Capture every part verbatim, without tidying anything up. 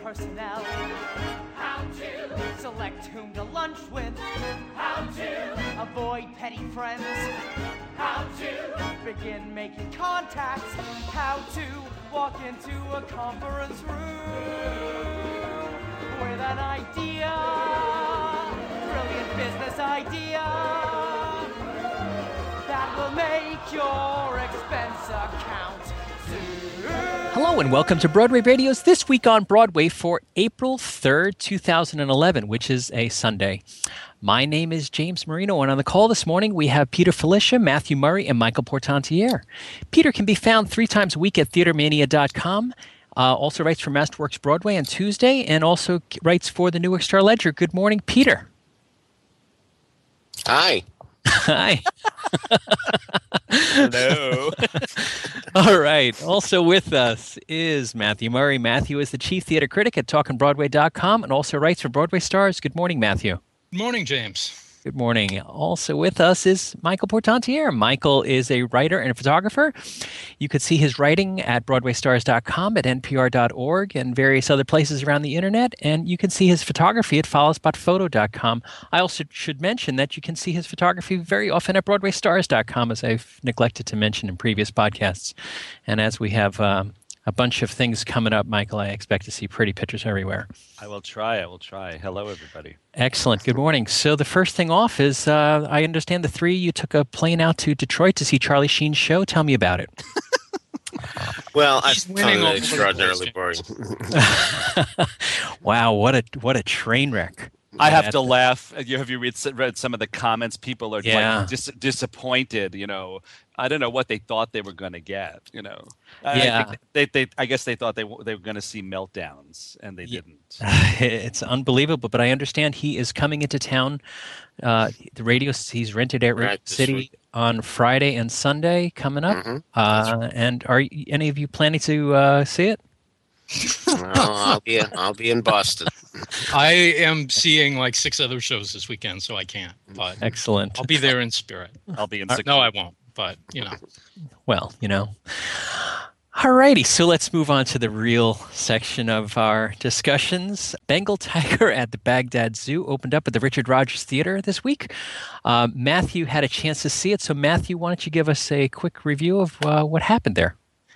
personnel. How to select whom to lunch with. How to avoid petty friends. How to begin making contacts. How to walk into a conference room with an idea, brilliant business idea that will make your expense account zoom. Hello and welcome to Broadway Radio's This Week on Broadway for April third, two thousand eleven, which is a Sunday. My name is James Marino, and on the call this morning we have Peter Felicia, Matthew Murray, and Michael Portantiere. Peter can be found three times a week at theater mania dot com. Uh, also writes for Masterworks Broadway on Tuesday, and also writes for the Newark Star Ledger. Good morning, Peter. Hi. Hi. Hello. All right. Also with us is Matthew Murray. Matthew is the chief theater critic at talkin broadway dot com and also writes for Broadway Stars. Good morning, Matthew. Good morning, James. Good morning. Also with us is Michael Portantiere. Michael is a writer and a photographer. You could see his writing at broadway stars dot com, at n p r dot org, and various other places around the internet. And you can see his photography at follow spot photo dot com. I also should mention that you can see his photography very often at broadway stars dot com, as I've neglected to mention in previous podcasts. And as we have um, a bunch of things coming up, Michael, I expect to see pretty pictures everywhere. I will try. I will try. Hello, everybody. Excellent. Good morning. So the first thing off is, uh, I understand the three, you took a plane out to Detroit to see Charlie Sheen's show. Tell me about it. Well, I He's found winning all it extraordinarily boring. Wow, what a what a train wreck. I have Yeah. to laugh. Have you, have you read, read some of the comments? People are Yeah. like dis- disappointed. You know, I don't know what they thought they were going to get. You know, I, Yeah. I, think they, they, I guess they thought they w- they were going to see meltdowns, and they Yeah. didn't. It's unbelievable, but I understand he is coming into town. Uh, the radio, he's rented at Radio Right, this City week. on Friday and Sunday coming up. Mhm. Uh, and are y- any of you planning to uh, see it? Well, I'll be I'll be in Boston. I am seeing like six other shows this weekend, so I can't. But Excellent. I'll be there in spirit. I'll be in. Uh, six no, I won't. But you know, Well, you know. Alrighty, so let's move on to the real section of our discussions. Bengal Tiger at the Baghdad Zoo opened up at the Richard Rogers Theater this week. Uh, Matthew had a chance to see it, so Matthew, why don't you give us a quick review of uh, what happened there?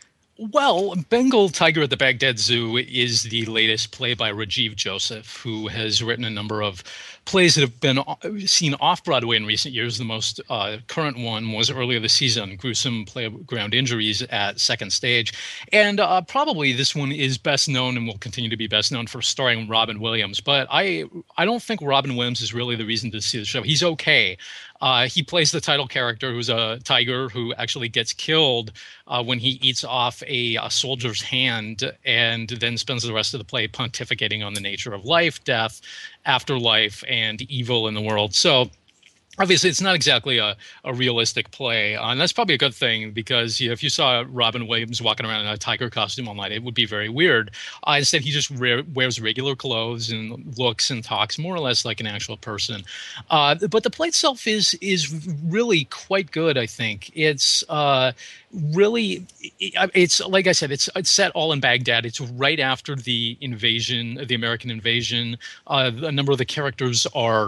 well, Bengal Tiger at the Baghdad Zoo is the latest play by Rajiv Joseph, who has written a number of plays that have been seen off-Broadway in recent years. The most uh, current one was earlier this season, Gruesome Playground Injuries at Second Stage. And uh, probably this one is best known and will continue to be best known for starring Robin Williams. But I I don't think Robin Williams is really the reason to see the show. He's okay. Uh, he plays the title character, who's a tiger who actually gets killed uh, when he eats off a, a soldier's hand, and then spends the rest of the play pontificating on the nature of life, death, afterlife, and evil in the world. So obviously, it's not exactly a, a realistic play, uh, and that's probably a good thing, because you know, if you saw Robin Williams walking around in a tiger costume all night, it would be very weird. Uh, instead, he just re- wears regular clothes and looks and talks more or less like an actual person. Uh, but the play itself is is really quite good, I think. It's uh, really, it, it's like I said, it's it's set all in Baghdad. It's right after the invasion, the American invasion. Uh, a number of the characters are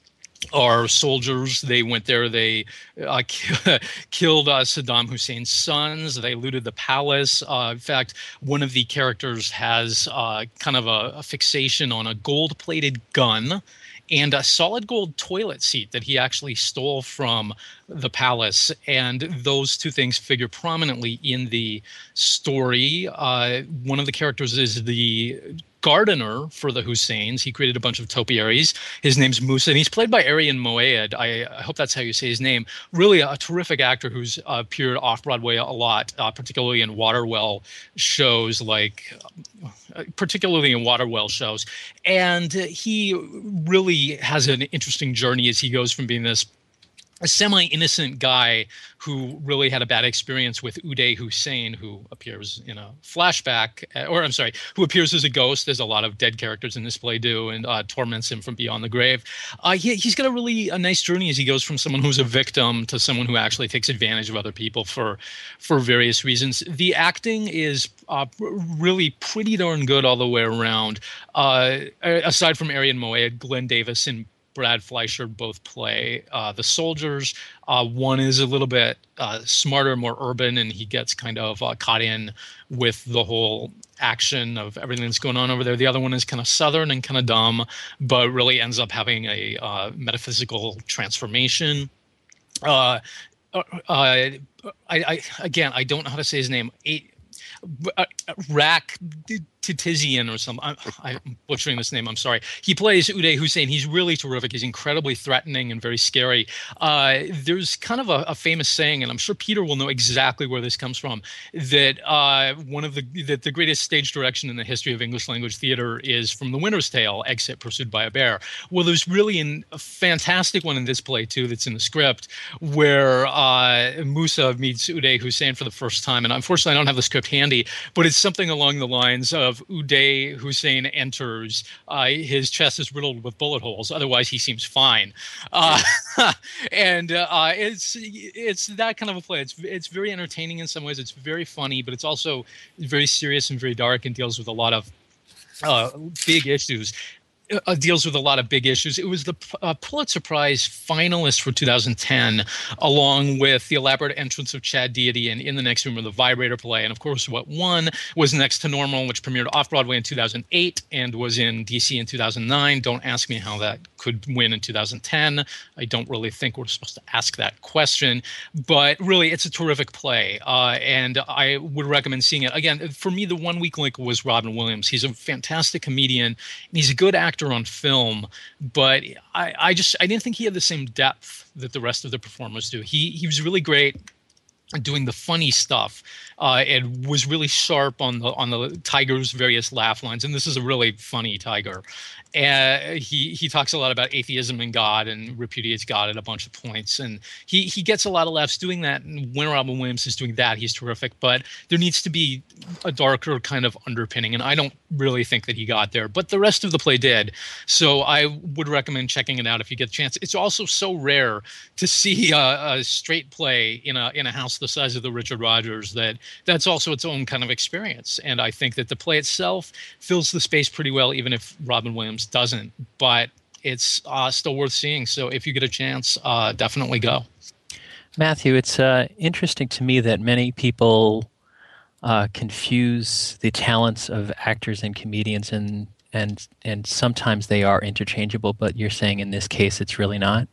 are soldiers. They went there. They uh, killed uh, Saddam Hussein's sons. They looted the palace. Uh, in fact, one of the characters has uh, kind of a, a fixation on a gold-plated gun and a solid gold toilet seat that he actually stole from the palace. And those two things figure prominently in the story. Uh, one of the characters is the gardener for the Husseins. He created a bunch of topiaries. His name's Musa, and he's played by Arian Moayed. I, I hope that's how you say his name. Really a, a terrific actor who's uh, appeared off-Broadway a lot, uh, particularly in Waterwell shows, like uh, particularly in Waterwell shows. And uh, he really has an interesting journey as he goes from being this a semi-innocent guy who really had a bad experience with Uday Hussein, who appears in a flashback, or I'm sorry, who appears as a ghost, as a lot of dead characters in this play do, and uh, torments him from beyond the grave. Uh, he, he's got a really a nice journey as he goes from someone who's a victim to someone who actually takes advantage of other people for, for various reasons. The acting is uh, really pretty darn good all the way around. Uh, aside from Arian Moayed, Glenn Davis and Brad Fleischer both play uh, the soldiers. Uh, one is a little bit uh, smarter, more urban, and he gets kind of uh, caught in with the whole action of everything that's going on over there. The other one is kind of southern and kind of dumb, but really ends up having a uh, metaphysical transformation. Uh, uh, I, I again, I don't know how to say his name. A, uh, Rack Titizian or something. I'm, I'm butchering this name. I'm sorry. He plays Uday Hussein. He's really terrific. He's incredibly threatening and very scary. Uh, there's kind of a, a famous saying, and I'm sure Peter will know exactly where this comes from, that uh, one of the that the greatest stage direction in the history of English language theater is from The Winter's Tale, Exit Pursued by a Bear. Well, there's really an, a fantastic one in this play too that's in the script where uh, Musa meets Uday Hussein for the first time, and unfortunately I don't have the script handy, but it's something along the lines of of Uday Hussein enters, uh, his chest is riddled with bullet holes. Otherwise, he seems fine. Uh, and uh, it's it's that kind of a play. It's it's very entertaining in some ways. It's very funny, but it's also very serious and very dark and deals with a lot of uh, big issues. Uh, deals with a lot of big issues. It was the uh, Pulitzer Prize finalist for two thousand ten, along with The Elaborate Entrance of Chad Deity and In the Next Room, or the Vibrator play. And of course, what won was Next to Normal, which premiered off-Broadway in two thousand eight and was in D C in two thousand nine. Don't ask me how that could win in two thousand ten. I don't really think we're supposed to ask that question. But really, it's a terrific play, uh, and I would recommend seeing it. Again, for me, the one weak link was Robin Williams. He's a fantastic comedian, and he's a good actor on film, but I, I just I didn't think he had the same depth that the rest of the performers do. He he was really great doing the funny stuff, uh, and was really sharp on the on the Tiger's various laugh lines. And this is a really funny Tiger. And he he talks a lot about atheism and God and repudiates God at a bunch of points. And he he gets a lot of laughs doing that. And when Robin Williams is doing that, he's terrific. But there needs to be a darker kind of underpinning, and I don't really think that he got there. But the rest of the play did. So I would recommend checking it out if you get a chance. It's also so rare to see a, a straight play in a in a house the size of the Richard Rodgers that that's also its own kind of experience. And I think that the play itself fills the space pretty well, even if Robin Williams doesn't. But it's uh, still worth seeing. So if you get a chance, uh, definitely go. Matthew, it's uh, interesting to me that many people uh, confuse the talents of actors and comedians, and and and sometimes they are interchangeable. But you're saying in this case, it's really not.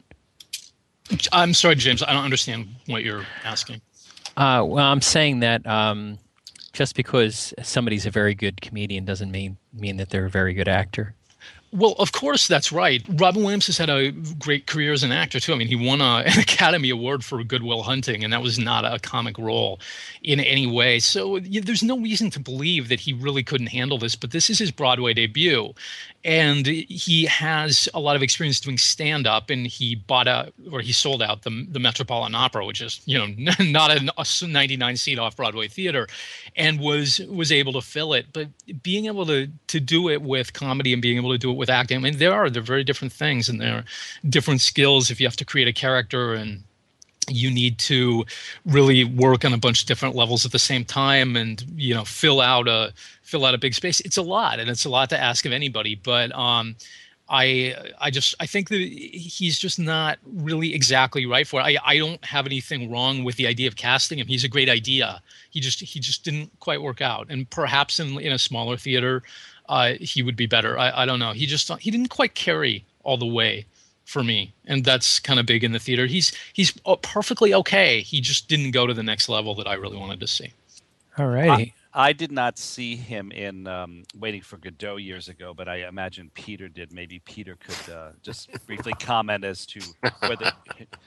I'm sorry, James. I don't understand what you're asking. Uh, well, I'm saying that um, just because somebody's a very good comedian doesn't mean mean that they're a very good actor. Well, of course, that's right. Robin Williams has had a great career as an actor, too. I mean, he won a, an Academy Award for Good Will Hunting, and that was not a comic role in any way. So yeah, there's no reason to believe that he really couldn't handle this, but this is his Broadway debut. And he has a lot of experience doing stand-up, and he bought out, or he sold out the, the Metropolitan Opera, which is, you know, not a, a ninety-nine seat off-Broadway theater, and was was able to fill it. But being able to to do it with comedy and being able to do it with acting, I mean, there are they're very different things, and there are different skills if you have to create a character and you need to really work on a bunch of different levels at the same time, and you know, fill out a fill out a big space. It's a lot, and it's a lot to ask of anybody. But um, I I just I think that he's just not really exactly right for it. I I don't have anything wrong with the idea of casting him. He's a great idea. He just he just didn't quite work out, and perhaps in in a smaller theater, uh, he would be better. I I don't know. He just he didn't quite carry all the way for me, and that's kind of big in the theater. He's he's perfectly okay. He just didn't go to the next level that I really wanted to see. All righty. I, I did not see him in um, Waiting for Godot years ago, but I imagine Peter did. Maybe Peter could uh, just briefly comment as to whether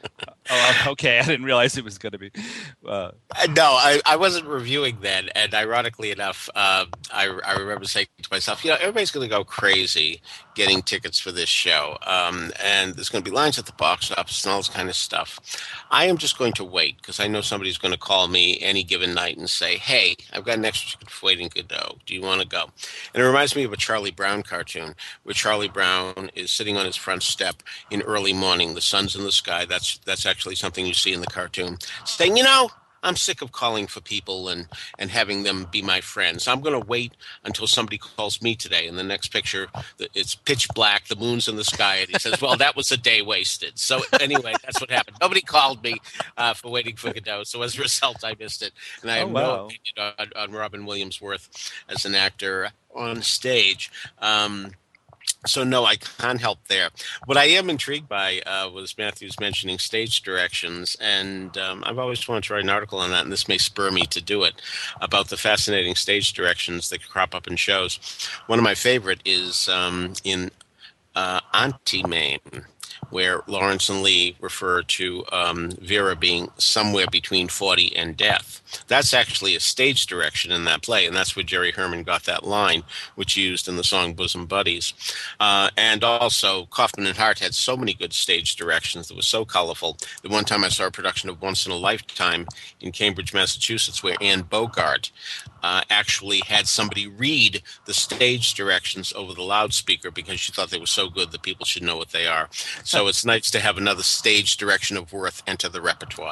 Oh, okay. I didn't realize it was going to be. Uh, Uh, No, I, I wasn't reviewing then, and ironically enough, um, I, I remember saying to myself, you know, everybody's going to go crazy getting tickets for this show, um, and there's going to be lines at the box office and all this kind of stuff. I am just going to wait because I know somebody's going to call me any given night and say, hey, I've got an extra ticket for Waiting Godot. Do you want to go? And it reminds me of a Charlie Brown cartoon where Charlie Brown is sitting on his front step in early morning. The sun's in the sky. That's, that's actually something you see in the cartoon, saying, you know, I'm sick of calling for people and, and having them be my friends. I'm going to wait until somebody calls me today. In the next picture, it's pitch black, the moon's in the sky, and he says, well, that was a day wasted. So anyway, that's what happened. Nobody called me uh, for Waiting for Godot, so as a result, I missed it. And I have Oh, no wow. opinion on, on Robin Williams' worth as an actor on stage. Um So, no, I can't help there. What I am intrigued by uh, was Matthew's mentioning stage directions, and um, I've always wanted to write an article on that, and this may spur me to do it, about the fascinating stage directions that crop up in shows. One of my favorite is um, in uh, Auntie Mame, where Lawrence and Lee refer to um, Vera being somewhere between forty and death. That's actually a stage direction in that play, and that's where Jerry Herman got that line, which he used in the song Bosom Buddies. Uh, and also, Kaufman and Hart had so many good stage directions that was so colorful. The one time I saw a production of Once in a Lifetime in Cambridge, Massachusetts, where Anne Bogart uh, actually had somebody read the stage directions over the loudspeaker because she thought they were so good that people should know what they are. So it's nice to have another stage direction of worth enter the repertoire.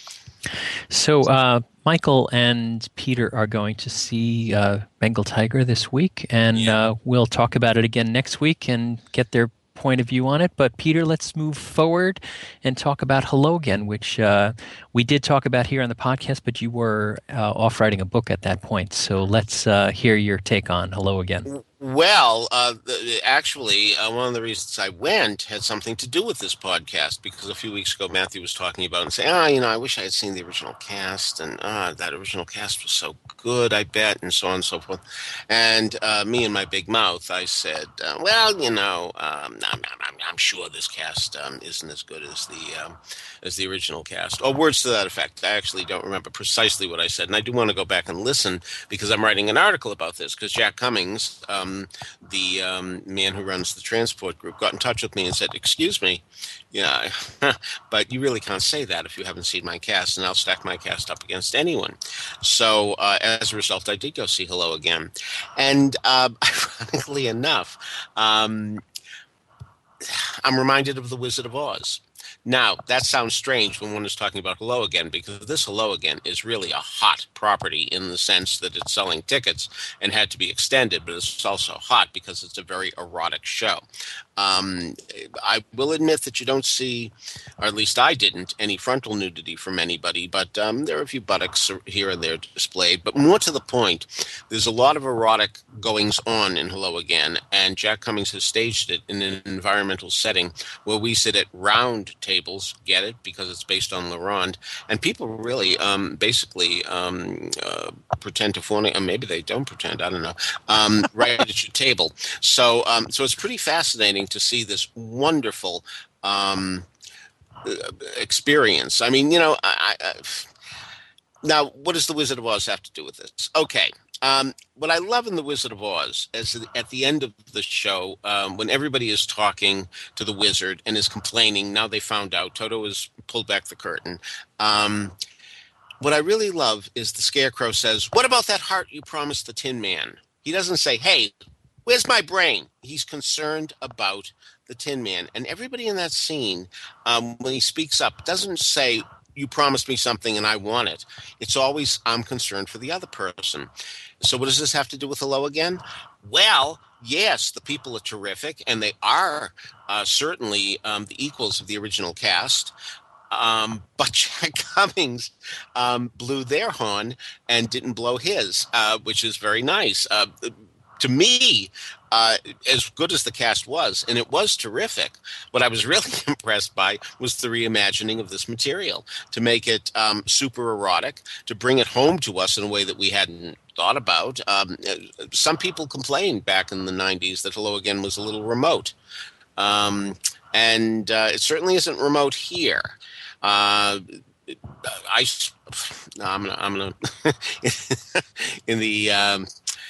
So uh, Michael and Peter are going to see uh, Bengal Tiger this week, and Yeah. uh, we'll talk about it again next week and get their point of view on it. But Peter, let's move forward and talk about Hello Again, which uh, we did talk about here on the podcast, but you were uh, off writing a book at that point. So let's uh, hear your take on Hello Again. Well, uh, th- actually, uh, one of the reasons I went had something to do with this podcast, because a few weeks ago, Matthew was talking about it and saying, ah, you know, I wish I had seen the original cast, and ah, that original cast was so good, I bet, and so on and so forth. And uh, me and my big mouth, I said, uh, well, you know, um, I'm, I'm, I'm sure this cast um, isn't as good as the um, as the original cast, or words to that effect. I actually don't remember precisely what I said, and I do want to go back and listen because I'm writing an article about this, because Jack Cummings, um, the um, man who runs the transport group, got in touch with me and said, excuse me, yeah, but you really can't say that if you haven't seen my cast, and I'll stack my cast up against anyone. So uh, as a result, I did go see Hello Again. And uh, ironically enough, um, I'm reminded of The Wizard of Oz. Now, that sounds strange when one is talking about Hello Again, because this Hello Again is really a hot property in the sense that it's selling tickets and had to be extended, but it's also hot because it's a very erotic show. Um, I will admit that you don't see, or at least I didn't, any frontal nudity from anybody, but um, there are a few buttocks here and there displayed. But more to the point, there's a lot of erotic goings on in Hello Again, and Jack Cummings has staged it in an environmental setting where we sit at round tables, get it, because it's based on La Ronde, and people really um, basically um, uh, pretend to fornicate, or maybe they don't pretend, I don't know, um, right at your table. So, um, so it's pretty fascinating to see this wonderful um, experience. I mean, you know, I, I, now what does The Wizard of Oz have to do with this? Okay. Um, what I love in The Wizard of Oz is at the end of the show, um, when everybody is talking to the wizard and is complaining, now they found out, Toto has pulled back the curtain. Um, what I really love is the Scarecrow says, what about that heart you promised the Tin Man? He doesn't say, hey, where's my brain? He's concerned about the Tin Man. And everybody in that scene, um, when he speaks up, doesn't say, you promised me something and I want it. It's always, I'm concerned for the other person. So what does this have to do with Hello Again? Well, yes, the people are terrific, and they are uh, certainly um, the equals of the original cast. Um, but Jack Cummings um, blew their horn and didn't blow his, uh, which is very nice. Uh, to me, uh, as good as the cast was, and it was terrific, what I was really impressed by was the reimagining of this material to make it um, super erotic, to bring it home to us in a way that we hadn't thought about. Um, some people complained back in the nineties that Hello Again was a little remote. Um, and uh, it certainly isn't remote here. Uh, I, no, I'm gonna, I'm gonna in the um,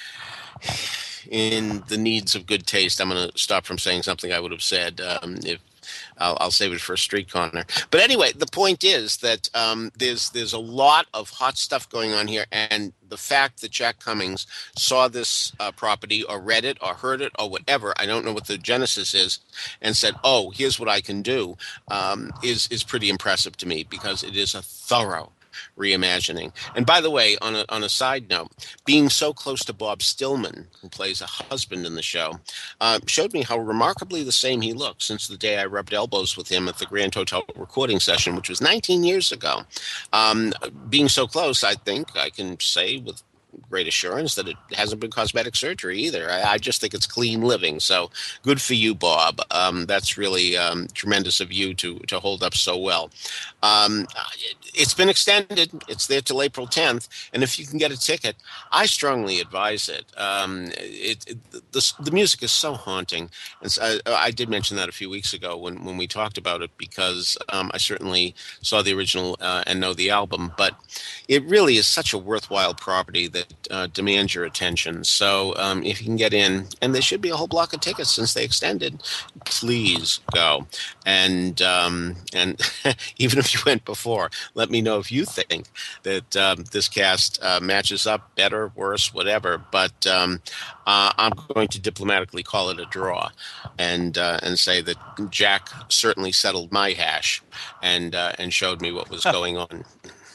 in the needs of good taste, I'm gonna stop from saying something I would have said um, if. I'll, I'll save it for a street corner. But anyway, the point is that um, there's there's a lot of hot stuff going on here, and the fact that Jack Cummings saw this uh, property or read it or heard it or whatever, I don't know what the genesis is, and said, "Oh, here's what I can do," um, is is pretty impressive to me because it is a thorough reimagining. And by the way, on a on a side note, being so close to Bob Stillman, who plays a husband in the show, uh, showed me how remarkably the same he looked since the day I rubbed elbows with him at the Grand Hotel recording session, which was nineteen years ago. Um, being so close, I think I can say with great assurance that it hasn't been cosmetic surgery either. I, I just think it's clean living. So good for you, Bob. Um, that's really um, tremendous of you to to hold up so well. Um, it, it's been extended. It's there till April tenth. And if you can get a ticket, I strongly advise it. Um, it, it the, the music is so haunting. And so I, I did mention that a few weeks ago when, when we talked about it, because um, I certainly saw the original uh, and know the album. But it really is such a worthwhile property that uh, demands your attention. So um, if you can get in, and there should be a whole block of tickets since they extended, please go. And um, and even if you went before, let me know if you think that um, this cast uh, matches up better, worse, whatever. But um, uh, I'm going to diplomatically call it a draw, and uh, and say that Jack certainly settled my hash and uh, and showed me what was going on.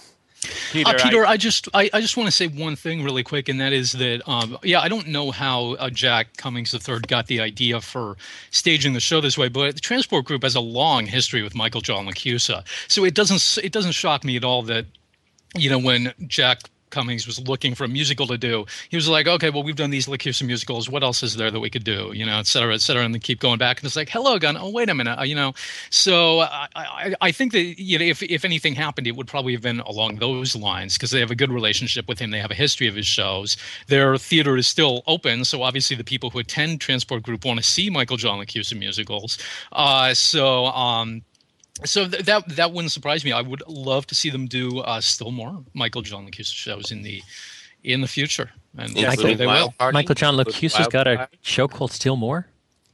Peter, uh, Peter I, I just I, I just want to say one thing really quick, and that is that um, yeah, I don't know how uh, Jack Cummings the third got the idea for staging the show this way, but the Transport Group has a long history with Michael John LaChiusa, so it doesn't it doesn't shock me at all that, you know, when Jack Cummings was looking for a musical to do, he was like, okay, well, we've done these LaChiusa musicals. What else is there that we could do? You know, et cetera, et cetera. And they keep going back. And it's like, hello, gun. Oh, wait a minute. Uh, you know, so I, I, I think that, you know, if, if anything happened, it would probably have been along those lines, because they have a good relationship with him. They have a history of his shows. Their theater is still open. So obviously the people who attend Transport Group want to see Michael John LaChiusa musicals. Uh, so, um, So th- that that wouldn't surprise me. I would love to see them do uh, still more Michael John LaChiusa shows in the in the future, and Yes, hopefully they will. Party, Michael John LaChiusa's got a show called Still More.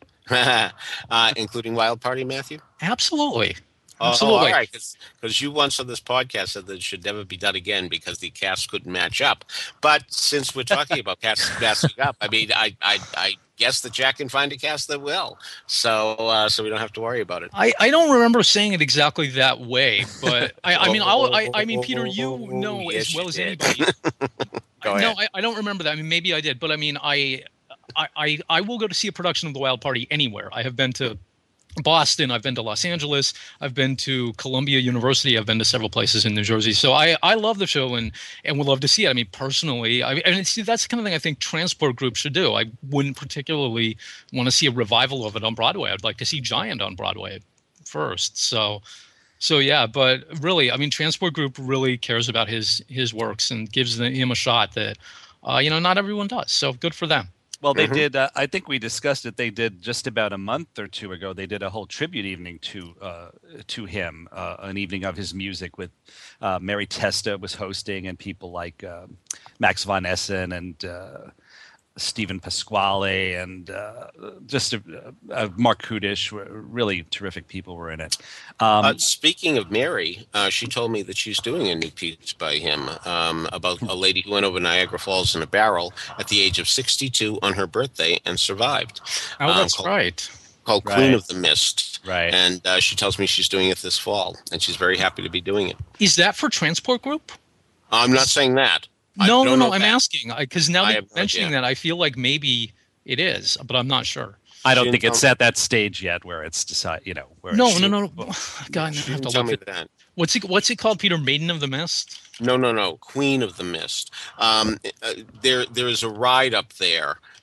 uh, including Wild Party, Matthew? Absolutely. Oh, Absolutely. all right, because you once on this podcast said that it should never be done again because the cast couldn't match up. But since we're talking about cast matching up, I mean, I, I, I guess that Jack can find a cast that will. So, uh, so we don't have to worry about it. I, I don't remember saying it exactly that way, but I, I mean, I'll, I, I mean, Peter, you know Yes, as well you as did. anybody. Go no, ahead. I, I don't remember that. I mean, maybe I did, but I mean, I, I, I, I will go to see a production of The Wild Party anywhere. I have been to Boston, I've been to Los Angeles, I've been to Columbia University, I've been to several places in New Jersey. So I, I love the show and and would love to see it. I mean, personally, I and it's, that's the kind of thing I think Transport Group should do. I wouldn't particularly want to see a revival of it on Broadway. I'd like to see Giant on Broadway first. So so yeah, but really, I mean, Transport Group really cares about his his works and gives the, him a shot that uh, you know, not everyone does. So good for them. Well, they Mhm. did. Uh, I think we discussed it. They did just about a month or two ago. They did a whole tribute evening to uh, to him, uh, an evening of his music with uh, Mary Testa was hosting, and people like uh, Max von Essen and uh, Stephen Pasquale and uh, just a, uh, Mark Kudish. Really terrific people were in it. Um, Uh, speaking of Mary, uh, she told me that she's doing a new piece by him um, about a lady who went over Niagara Falls in a barrel at the age of sixty-two on her birthday and survived. Oh, um, that's called, right. Called Right. Queen of the Mist. Right. And uh, she tells me she's doing it this fall, and she's very happy to be doing it. Is that for Transport Group? I'm not saying that. I No, no, don't no. know I'm that. asking because now I that have you're no mentioning idea. that, I feel like maybe it is, but I'm not sure. I don't She think didn't it's tell- at that stage yet where it's decided. You know, where No, it's, no, no, no. God, I She have didn't to tell look me at that. what's it. What's it called, Peter? Maiden of the Mist. No, no, no. Queen of the Mist. Um, uh, there, there is a ride up there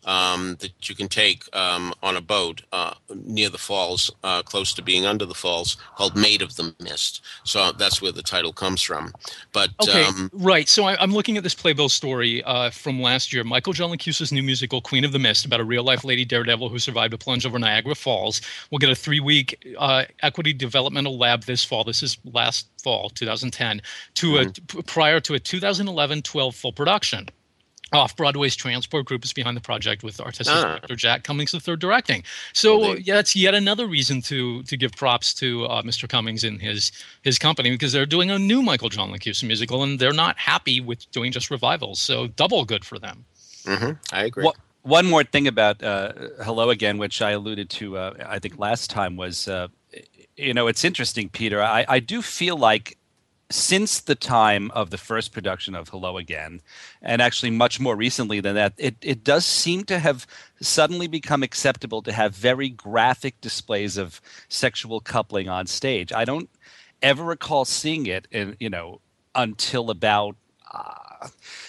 um, that you can take um, on a boat uh, near the falls, uh, close to being under the falls, called Maid of the Mist. So that's where the title comes from. But Okay, um, right. So I, I'm looking at this Playbill story uh, from last year, Michael John Lacusa's new musical Queen of the Mist, about a real-life Lady Daredevil who survived a plunge over Niagara Falls. We'll get a three-week uh, equity developmental lab this fall. This is last fall, two thousand ten, to mm-hmm. a, prior to a two thousand eleven twelve full production. Off-Broadway's Transport Group is behind the project with artistic ah. director Jack Cummings the third directing. So well, they, yeah, it's yet another reason to to give props to uh, Mister Cummings and his his company, because they're doing a new Michael John Lacusa musical, and they're not happy with doing just revivals. So double good for them. Mm-hmm. I agree. Well, one more thing about uh, Hello Again, which I alluded to, uh, I think last time, was, uh, you know, it's interesting, Peter. I, I do feel like since the time of the first production of Hello Again, and actually much more recently than that, it, it does seem to have suddenly become acceptable to have very graphic displays of sexual coupling on stage. I don't ever recall seeing it, in, you know, until about uh,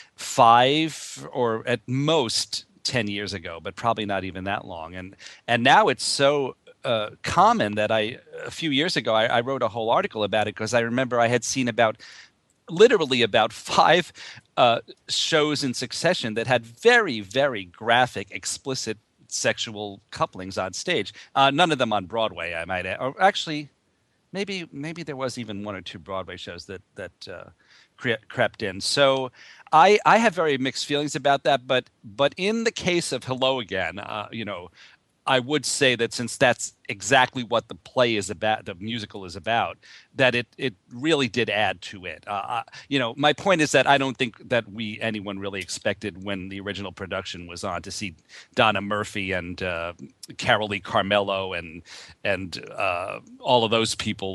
five or at most ten years ago, but probably not even that long. And and now it's so Uh, common that I a few years ago I, I wrote a whole article about it, because I remember I had seen about literally about five uh, shows in succession that had very, very graphic, explicit sexual couplings on stage. Uh, none of them on Broadway, I might add. Or actually, maybe maybe there was even one or two Broadway shows that that uh, cre- crept in. So I I have very mixed feelings about that. But but in the case of Hello Again, uh, you know. I would say that since that's exactly what the play is about, the musical is about, that it it really did add to it. Uh, you know, my point is that I don't think that we anyone really expected when the original production was on to see Donna Murphy and uh, Carolee Carmello and and uh, all of those people,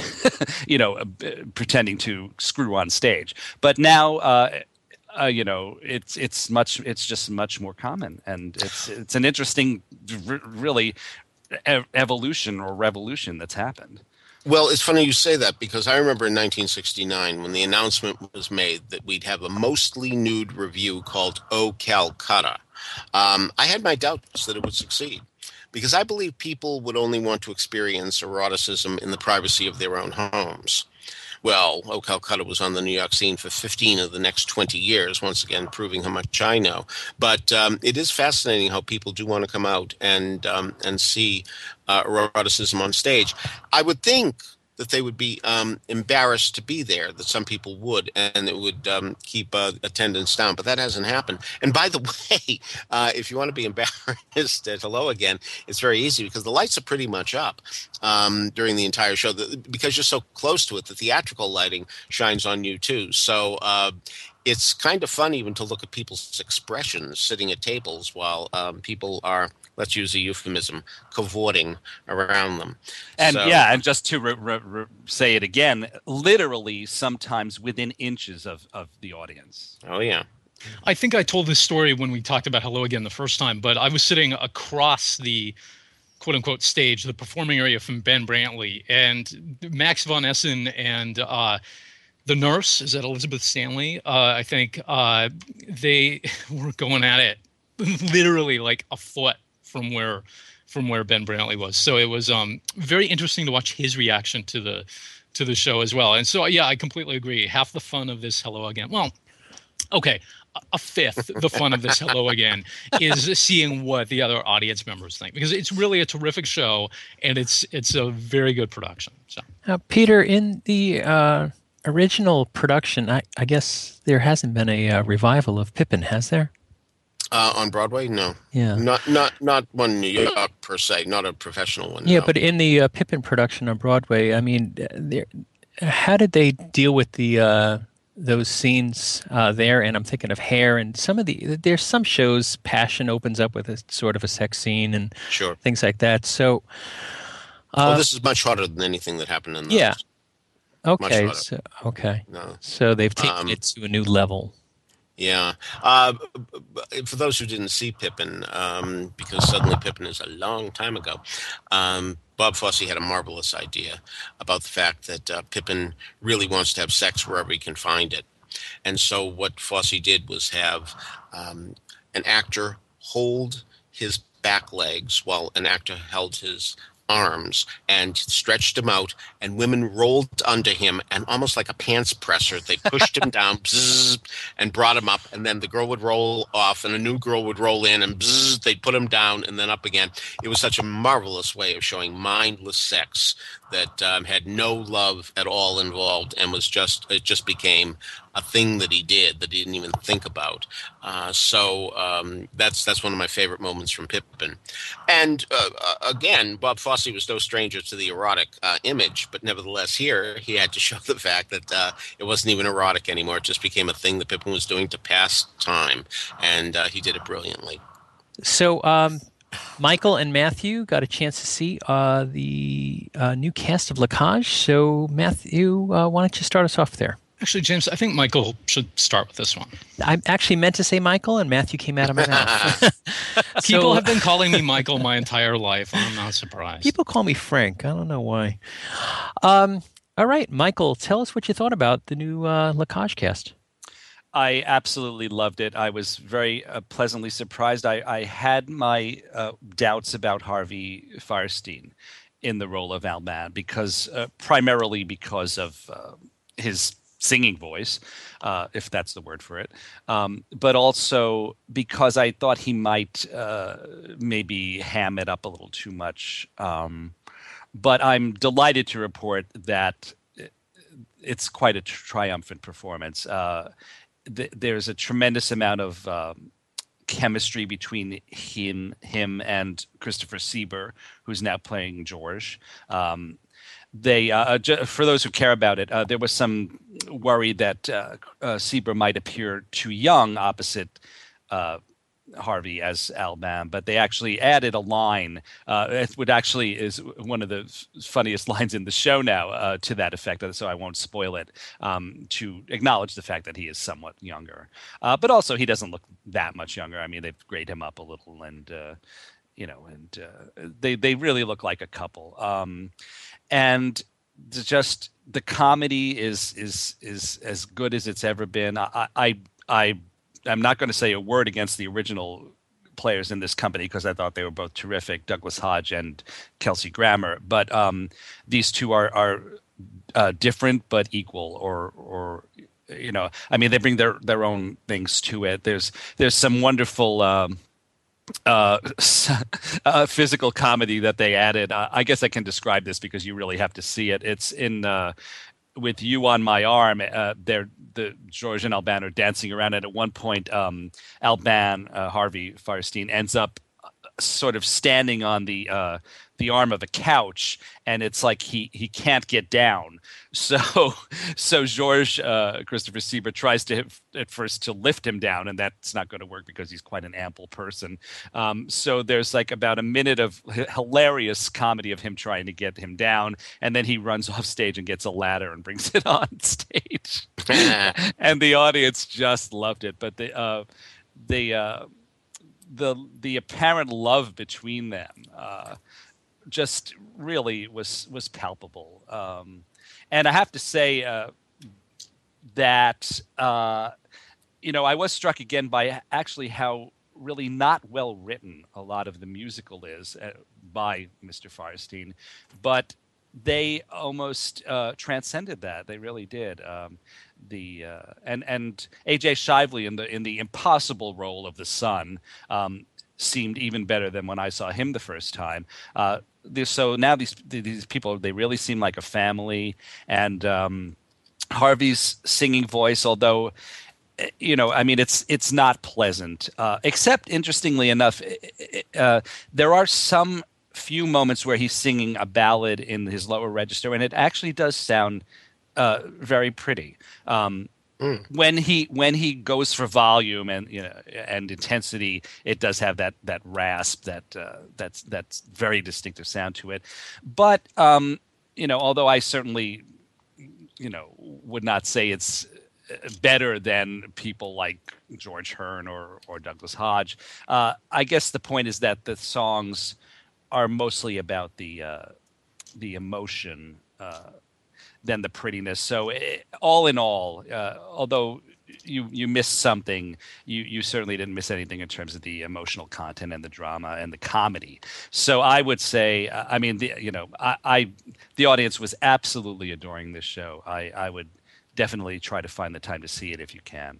you know, uh, pretending to screw on stage. But now. Uh, Uh, you know, it's it's much it's just much more common, and it's it's an interesting, r- really, ev- evolution or revolution that's happened. Well, it's funny you say that, because I remember in nineteen sixty-nine when the announcement was made that we'd have a mostly nude review called Oh Calcutta. Um, I had my doubts that it would succeed, because I believe people would only want to experience eroticism in the privacy of their own homes. Well, Oh Calcutta was on the New York scene for fifteen of the next twenty years, once again proving how much I know. But um, it is fascinating how people do want to come out and um, and see uh, eroticism on stage. I would think that they would be um, embarrassed to be there, that some people would, and it would um, keep uh, attendance down. But that hasn't happened. And by the way, uh, if you want to be embarrassed at Hello Again, it's very easy, because the lights are pretty much up um, during the entire show, because you're so close to it. The theatrical lighting shines on you too. So uh, it's kind of fun even to look at people's expressions sitting at tables while um, people are, let's use a euphemism, cavorting around them. And so, yeah, and just to re- re- re- say it again, literally sometimes within inches of, of the audience. Oh, yeah. I think I told this story when we talked about Hello Again the first time, but I was sitting across the quote-unquote stage, the performing area from Ben Brantley, and Max von Essen and uh, the nurse, is that Elizabeth Stanley? Uh, I think uh, they were going at it literally like a foot from where from where Ben Brantley was. So it was um, very interesting to watch his reaction to the to the show as well. And so, yeah, I completely agree. Half the fun of this Hello Again, well, okay, a fifth the fun of this Hello Again is seeing what the other audience members think, because it's really a terrific show, and it's it's a very good production. So, uh, Peter, in the uh, original production, I, I guess there hasn't been a uh, revival of Pippin, has there? Uh, on Broadway, no. Yeah. Not not not one in New York per se, not a professional one. Yeah, no. but in the uh, Pippin production on Broadway, I mean, there, how did they deal with the uh, those scenes uh, there? And I'm thinking of Hair and some of the. There's some shows. Passion opens up with a sort of a sex scene and sure. things like that. So. Uh, well, this is much harder than anything that happened in those. Yeah. Okay. So, okay. No. So they've taken Um, it to a new level. Yeah. Uh, for those who didn't see Pippin, um, because suddenly Pippin is a long time ago, um, Bob Fosse had a marvelous idea about the fact that uh, Pippin really wants to have sex wherever he can find it. And so what Fosse did was have um, an actor hold his back legs while an actor held his arms and stretched him out, and women rolled under him, and almost like a pants presser, they pushed him down bzzz, and brought him up, and then the girl would roll off and a new girl would roll in, and bzzz, they'd put him down and then up again. It was such a marvelous way of showing mindless sex that um, had no love at all involved, and was just it just became a thing that he did that he didn't even think about. Uh, so um, that's that's one of my favorite moments from Pippin. And uh, uh, again, Bob Fosse was no stranger to the erotic uh, image, but nevertheless here he had to show the fact that uh, it wasn't even erotic anymore. It just became a thing that Pippin was doing to pass time, and uh, he did it brilliantly. So um, Michael and Matthew got a chance to see uh, the uh, new cast of Lacage. So Matthew, uh, why don't you start us off there? Actually, James, I think Michael should start with this one. I actually meant to say Michael, and Matthew came out of my mouth. People So- have been calling me Michael my entire life. I'm not surprised. People call me Frank. I don't know why. Um, all right, Michael, tell us what you thought about the new uh, Lacage cast. I absolutely loved it. I was very uh, pleasantly surprised. I, I had my uh, doubts about Harvey Fierstein in the role of Alban because uh, primarily because of uh, his singing voice, uh, if that's the word for it, um, but also because I thought he might uh, maybe ham it up a little too much. Um, but I'm delighted to report that it's quite a triumphant performance. Uh, th- there's a tremendous amount of um, chemistry between him, him and Christopher Sieber, who's now playing George. Um, They, uh, for those who care about it, uh, there was some worry that uh, uh, Sieber might appear too young opposite uh, Harvey as Alban, but they actually added a line. Uh, it would actually is one of the funniest lines in the show now uh, to that effect, so I won't spoil it, um, to acknowledge the fact that he is somewhat younger. Uh, but also he doesn't look that much younger. I mean, they've graded him up a little, and, uh, you know, and uh, they, they really look like a couple. Um, And just the comedy is is is as good as it's ever been. I I I I'm not going to say a word against the original players in this company because I thought they were both terrific, Douglas Hodge and Kelsey Grammer. But um, these two are are uh, different but equal, or or you know, I mean, they bring their their own things to it. There's there's some wonderful. Um, uh, uh physical comedy that they added. uh, I guess I can describe this because you really have to see it. It's in uh With You on My Arm. uh they're the George and Alban are dancing around, and at one point um Alban, uh, Harvey Fierstein, ends up sort of standing on the uh the arm of a couch, and it's like he he can't get down. So so George, uh, Christopher Sieber, tries to at first to lift him down, and that's not going to work because he's quite an ample person. Um, so there's like about a minute of h- hilarious comedy of him trying to get him down, and then he runs off stage and gets a ladder and brings it on stage, and the audience just loved it. But the uh, the uh, the the apparent love between them Uh, just really was was palpable. Um, and I have to say uh, that, uh, you know, I was struck again by actually how really not well written a lot of the musical is uh, by Mister Fierstein, but they almost uh, transcended that. They really did. Um, the uh, and and A J Shively in the in the impossible role of the son um, seemed even better than when I saw him the first time. Uh, so now these these people, they really seem like a family. And um, Harvey's singing voice, although, you know, I mean, it's it's not pleasant. Uh, except, interestingly enough, uh, there are some few moments where he's singing a ballad in his lower register, and it actually does sound uh, very pretty. Um, Mm. When he when he goes for volume and you know and intensity, it does have that that rasp, that uh, that's that's very distinctive sound to it. But um, you know, although I certainly you know would not say it's better than people like George Hearn or or Douglas Hodge, uh, I guess the point is that the songs are mostly about the uh, the emotion Uh, than the prettiness. So it, all in all, uh, although you you missed something. You you certainly didn't miss anything in terms of the emotional content and the drama and the comedy. So I would say, uh, I mean, the, you know, I, I the audience was absolutely adoring this show. I I would definitely try to find the time to see it if you can.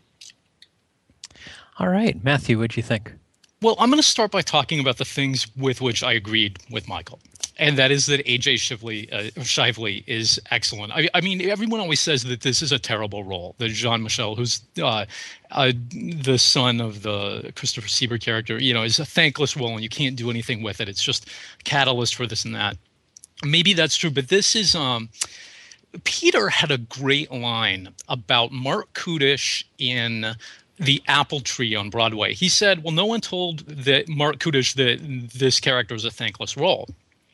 All right, Matthew, what'd you think? Well, I'm going to start by talking about the things with which I agreed with Michael. And that is that A J Shively, uh, Shively is excellent. I, I mean, everyone always says that this is a terrible role. That Jean-Michel, who's uh, uh, the son of the Christopher Sieber character, you know, is a thankless role and you can't do anything with it. It's just a catalyst for this and that. Maybe that's true, but this is... Um, Peter had a great line about Mark Kudish in The Apple Tree on Broadway. He said, well, no one told that Mark Kudish that this character is a thankless role.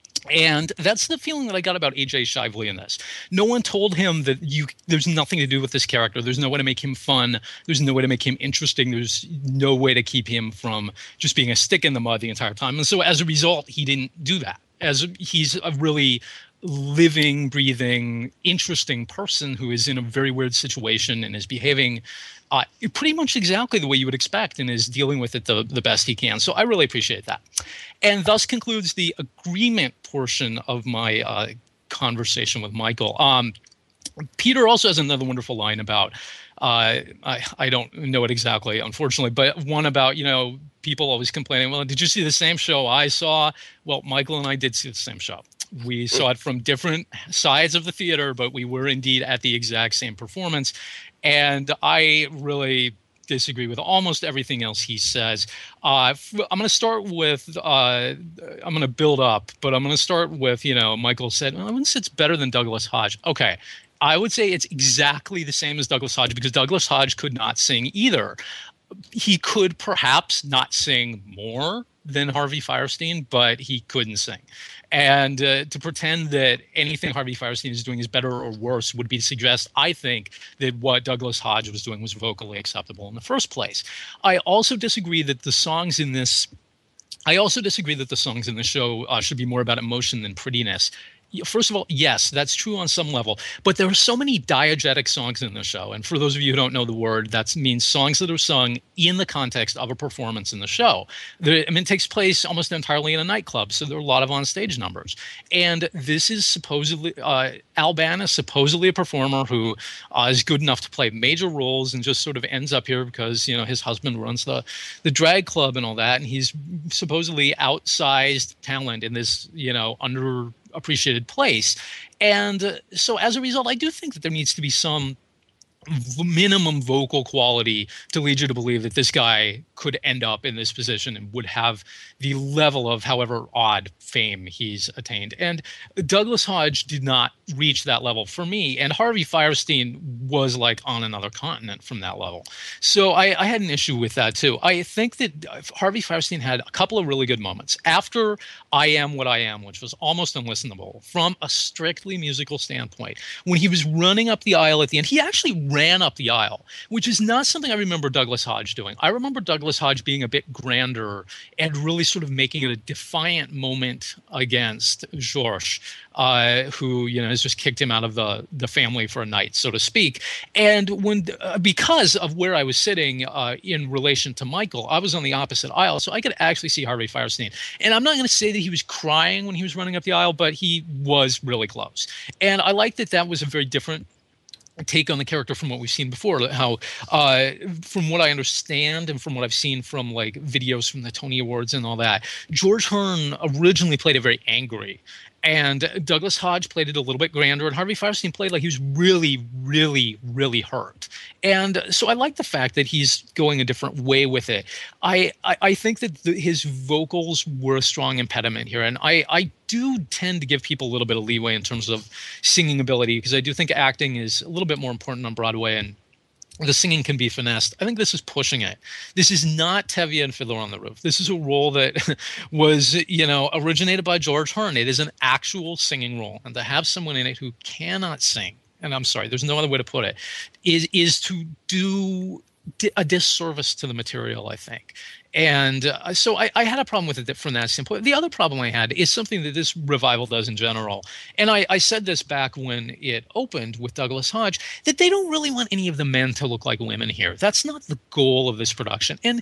And that's the feeling that I got about A J Shively in this. No one told him that you there's nothing to do with this character. There's no way to make him fun. There's no way to make him interesting. There's no way to keep him from just being a stick in the mud the entire time. And so as a result, he didn't do that. As he's a really living, breathing, interesting person who is in a very weird situation and is behaving uh, pretty much exactly the way you would expect and is dealing with it the, the best he can. So I really appreciate that. And thus concludes the agreement portion of my uh, conversation with Michael. Um, Peter also has another wonderful line about, uh, I, I don't know it exactly, unfortunately, but one about, you know, people always complaining, well, did you see the same show I saw? Well, Michael and I did see the same show. We saw it from different sides of the theater, but we were indeed at the exact same performance. And I really disagree with almost everything else he says. Uh, I'm going to start with, uh, I'm going to build up, but I'm going to start with, you know, Michael said, well, I wouldn't say it's better than Douglas Hodge. Okay. I would say it's exactly the same as Douglas Hodge because Douglas Hodge could not sing either. He could perhaps not sing more than Harvey Fierstein, but he couldn't sing. And uh, to pretend that anything Harvey Fierstein is doing is better or worse would be to suggest, I think, that what Douglas Hodge was doing was vocally acceptable in the first place. I also disagree that the songs in this I also disagree that the songs in the show uh, should be more about emotion than prettiness. First of all, yes, that's true on some level, but there are so many diegetic songs in the show. And for those of you who don't know the word, that means songs that are sung in the context of a performance in the show. The, I mean, it takes place almost entirely in a nightclub, so there are a lot of on-stage numbers. And this is supposedly, uh, Alban is supposedly a performer who uh, is good enough to play major roles and just sort of ends up here because, you know, his husband runs the, the drag club and all that. And he's supposedly outsized talent in this, you know, under appreciated place. And uh, so as a result, I do think that there needs to be some v- minimum vocal quality to lead you to believe that this guy could end up in this position and would have the level of however odd fame he's attained. And Douglas Hodge did not reach that level for me. And Harvey Fierstein was like on another continent from that level. So I, I had an issue with that too. I think that Harvey Fierstein had a couple of really good moments. After I Am What I Am, which was almost unlistenable from a strictly musical standpoint, when he was running up the aisle at the end, he actually ran up the aisle, which is not something I remember Douglas Hodge doing. I remember Douglas Hodge being a bit grander and really sort of making it a defiant moment against Georges, uh, who, you know, has just kicked him out of the, the family for a night, so to speak. And when, uh, because of where I was sitting uh, in relation to Michael, I was on the opposite aisle, so I could actually see Harvey Fierstein. And I'm not going to say that he was crying when he was running up the aisle, but he was really close. And I like that that was a very different take on the character from what we've seen before. How, uh, from what I understand and from what I've seen from like videos from the Tony Awards and all that, George Hearn originally played it very angry. And Douglas Hodge played it a little bit grander, and Harvey Fierstein played like he was really, really, really hurt. And so I like the fact that he's going a different way with it. I I, I think that the, his vocals were a strong impediment here, and I, I do tend to give people a little bit of leeway in terms of singing ability, because I do think acting is a little bit more important on Broadway, and the singing can be finessed. I think this is pushing it. This is not Tevye and Fiddler on the Roof. This is a role that was, you know, originated by George Hearn. It is an actual singing role. And to have someone in it who cannot sing, and I'm sorry, there's no other way to put it, is, is to do di- a disservice to the material, I think. And uh, so I, I had a problem with it from that standpoint. The other problem I had is something that this revival does in general. And I, I said this back when it opened with Douglas Hodge, that they don't really want any of the men to look like women here. That's not the goal of this production. And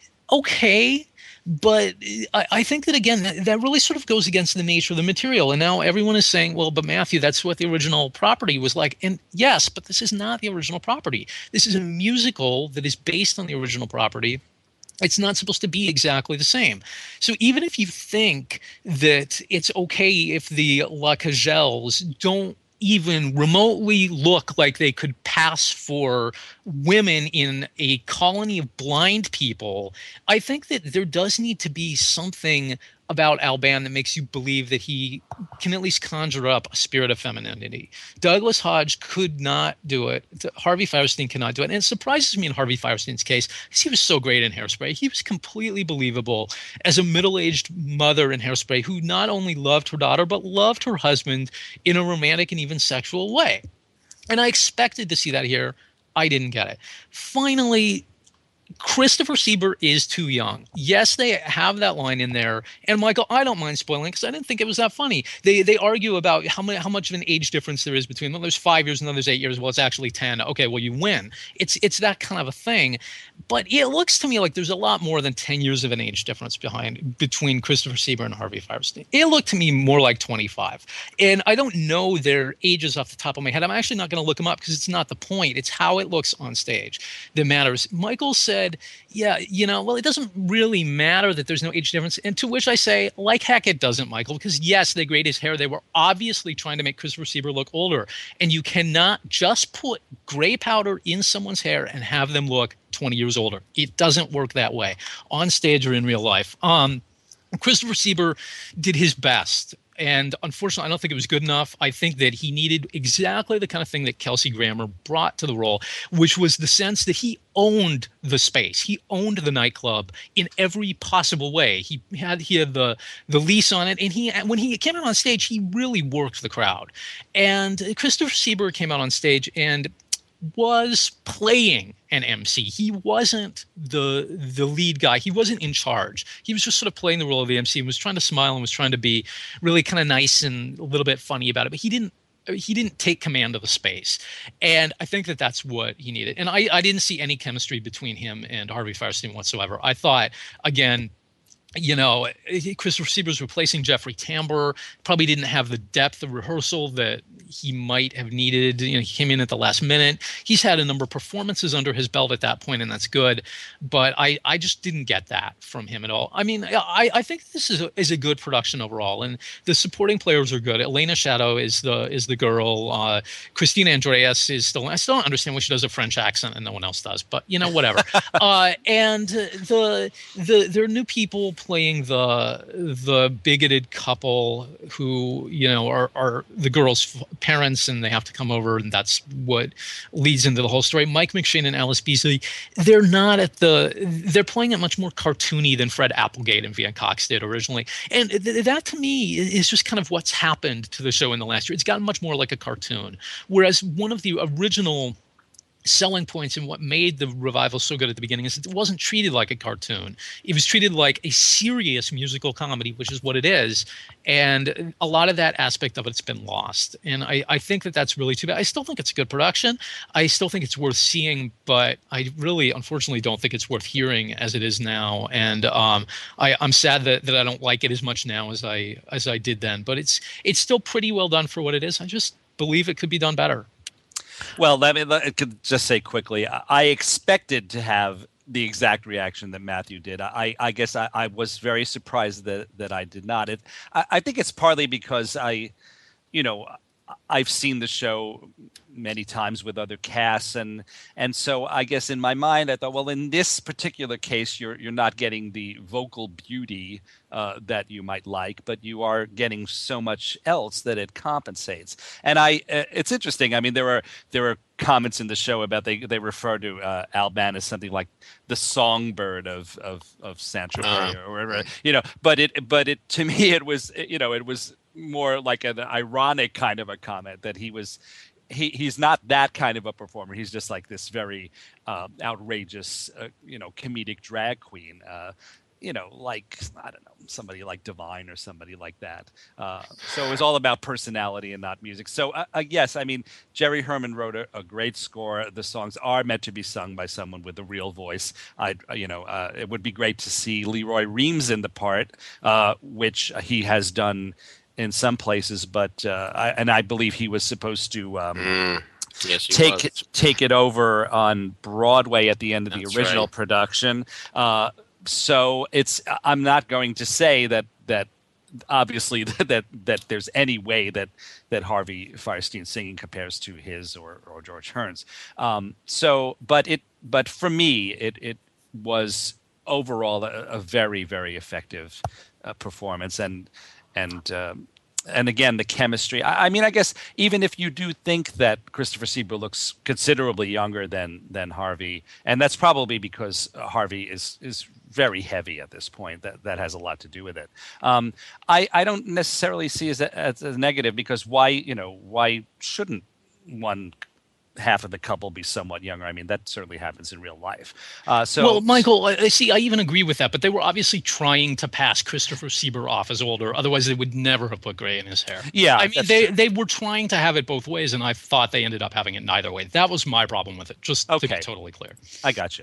okay, but I, I think that, again, that, that really sort of goes against the nature of the material. And now everyone is saying, well, but Matthew, that's what the original property was like. And yes, but this is not the original property. This is a musical that is based on the original property. It's not supposed to be exactly the same. So even if you think that it's okay if the La Cagelles don't even remotely look like they could pass for women in a colony of blind people, I think that there does need to be something about Alban that makes you believe that he can at least conjure up a spirit of femininity. Douglas Hodge could not do it. Harvey Fierstein cannot do it. And it surprises me in Harvey Fierstein's case because he was so great in Hairspray. He was completely believable as a middle-aged mother in Hairspray who not only loved her daughter but loved her husband in a romantic and even sexual way. And I expected to see that here. I didn't get it. Finally, Christopher Sieber is too young. Yes, they have that line in there. And Michael, I don't mind spoiling because I didn't think it was that funny. They they argue about how many, how much of an age difference there is between, well, there's five years and then there's eight years. Well, it's actually ten. Okay, well, you win. It's it's that kind of a thing. But it looks to me like there's a lot more than ten years of an age difference behind between Christopher Sieber and Harvey Fierstein. It looked to me more like twenty-five. And I don't know their ages off the top of my head. I'm actually not going to look them up because it's not the point. It's how it looks on stage that matters. Michael said, yeah, you know, well, it doesn't really matter that there's no age difference. And to which I say, like heck, it doesn't, Michael, because yes, they grayed his hair. They were obviously trying to make Christopher Sieber look older. And you cannot just put gray powder in someone's hair and have them look twenty years older. It doesn't work that way on stage or in real life. Um, Christopher Sieber did his best. And unfortunately, I don't think it was good enough. I think that he needed exactly the kind of thing that Kelsey Grammer brought to the role, which was the sense that he owned the space. He owned the nightclub in every possible way. He had he had the the lease on it, and he when he came out on stage, he really worked the crowd. And Christopher Sieber came out on stage and was playing an M C. He wasn't the the lead guy. He wasn't in charge. He was just sort of playing the role of the M C and was trying to smile and was trying to be really kind of nice and a little bit funny about it. But he didn't he didn't take command of the space. And I think that that's what he needed. And I, I didn't see any chemistry between him and Harvey Fierstein whatsoever. I thought, again, you know, Christopher Sieber was replacing Jeffrey Tambor, probably didn't have the depth of rehearsal that he might have needed. You know, he came in at the last minute. He's had a number of performances under his belt at that point, and that's good. But I, I just didn't get that from him at all. I mean, I, I think this is a, is a good production overall, and the supporting players are good. Elena Shadow is the is the girl. Uh, Christina Andreas is still. I still don't understand why she does a French accent and no one else does, but you know, whatever. uh, and the the there are new people playing the the bigoted couple who, you know, are are the girl's parents, and they have to come over, and that's what leads into the whole story. Mike McShane and Alice Beasley, they're not at the they're playing it much more cartoony than Fred Applegate and Vian Cox did originally, and th- that to me is just kind of what's happened to the show in the last year. It's gotten much more like a cartoon, whereas one of the original selling points and what made the revival so good at the beginning is it wasn't treated like a cartoon. It was treated like a serious musical comedy, which is what it is. And a lot of that aspect of it's been lost. And I, I think that that's really too bad. I still think it's a good production. I still think it's worth seeing, but I really, unfortunately, don't think it's worth hearing as it is now. And um, I, I'm sad that, that I don't like it as much now as I as I did then. But it's it's still pretty well done for what it is. I just believe it could be done better. Well, let me let, could just say quickly, I expected to have the exact reaction that Matthew did. I, I guess I, I was very surprised that, that I did not. It, I, I think it's partly because I, you know, I've seen the show many times with other casts, and and so I guess in my mind I thought, well, in this particular case, you're you're not getting the vocal beauty uh, that you might like, but you are getting so much else that it compensates. And I, uh, it's interesting. I mean, there are there are comments in the show about they they refer to uh, Alban as something like the songbird of of of Saint-Tropez uh, or whatever, you know. But it but it to me it was you know it was more like an ironic kind of a comment that he was he he's not that kind of a performer. He's just like this very uh, outrageous, uh, you know, comedic drag queen. Uh, you know, like, I don't know, somebody like Divine or somebody like that. Uh, so it was all about personality and not music. So, uh, uh, yes, I mean, Jerry Herman wrote a, a great score. The songs are meant to be sung by someone with a real voice. I, you know, uh, it would be great to see Leroy Reams in the part, uh, which he has done in some places, but uh, I, and I believe he was supposed to um, Mm. Yes, he take was. it, take it over on Broadway at the end of the That's original right. production. Uh, so it's I'm not going to say that that obviously that that there's any way that that Harvey Fierstein's singing compares to his or or George Hearn's. Um, so, but it but for me it it was overall a, a very very effective uh, performance, and and um, and again the chemistry. I, I mean, I guess even if you do think that Christopher Sieber looks considerably younger than than Harvey, and that's probably because uh, Harvey is is very heavy at this point. That that has a lot to do with it. Um, I I don't necessarily see as a, as a negative, because why you know why shouldn't one half of the couple be somewhat younger? I mean, that certainly happens in real life. Uh, so, well, Michael, I see. I even agree with that, but they were obviously trying to pass Christopher Sieber off as older. Otherwise, they would never have put gray in his hair. Yeah, I mean, that's they true. they were trying to have it both ways, and I thought they ended up having it neither way. That was my problem with it. Just to Okay. be totally clear. I got you.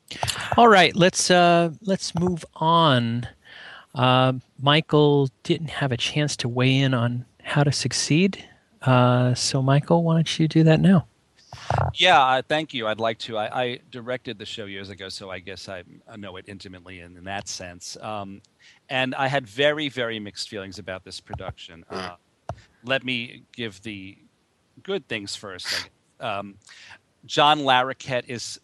All right, let's uh, let's move on. Uh, Michael didn't have a chance to weigh in on how to succeed. Uh, so, Michael, why don't you do that now? Yeah, uh, thank you. I'd like to. I, I directed the show years ago, so I guess I, I know it intimately in, in that sense. Um, and I had very, very mixed feelings about this production. Uh, let me give the good things first. Um, John Larroquette is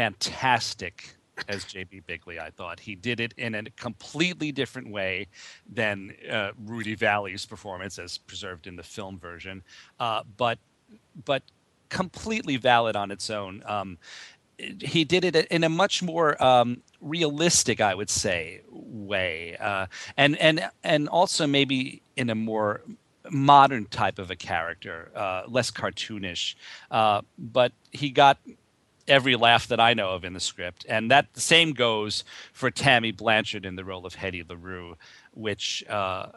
fantastic as J B. Bigley. I thought he did it in a completely different way than uh, Rudy Valley's performance, as preserved in the film version. Uh, but but completely valid on its own. Um, he did it in a much more um, realistic, I would say, way, uh, and and and also maybe in a more modern type of a character, uh, less cartoonish. Uh, but he got every laugh that I know of in the script, and that the same goes for Tammy Blanchard in the role of Hetty LaRue, which. Uh,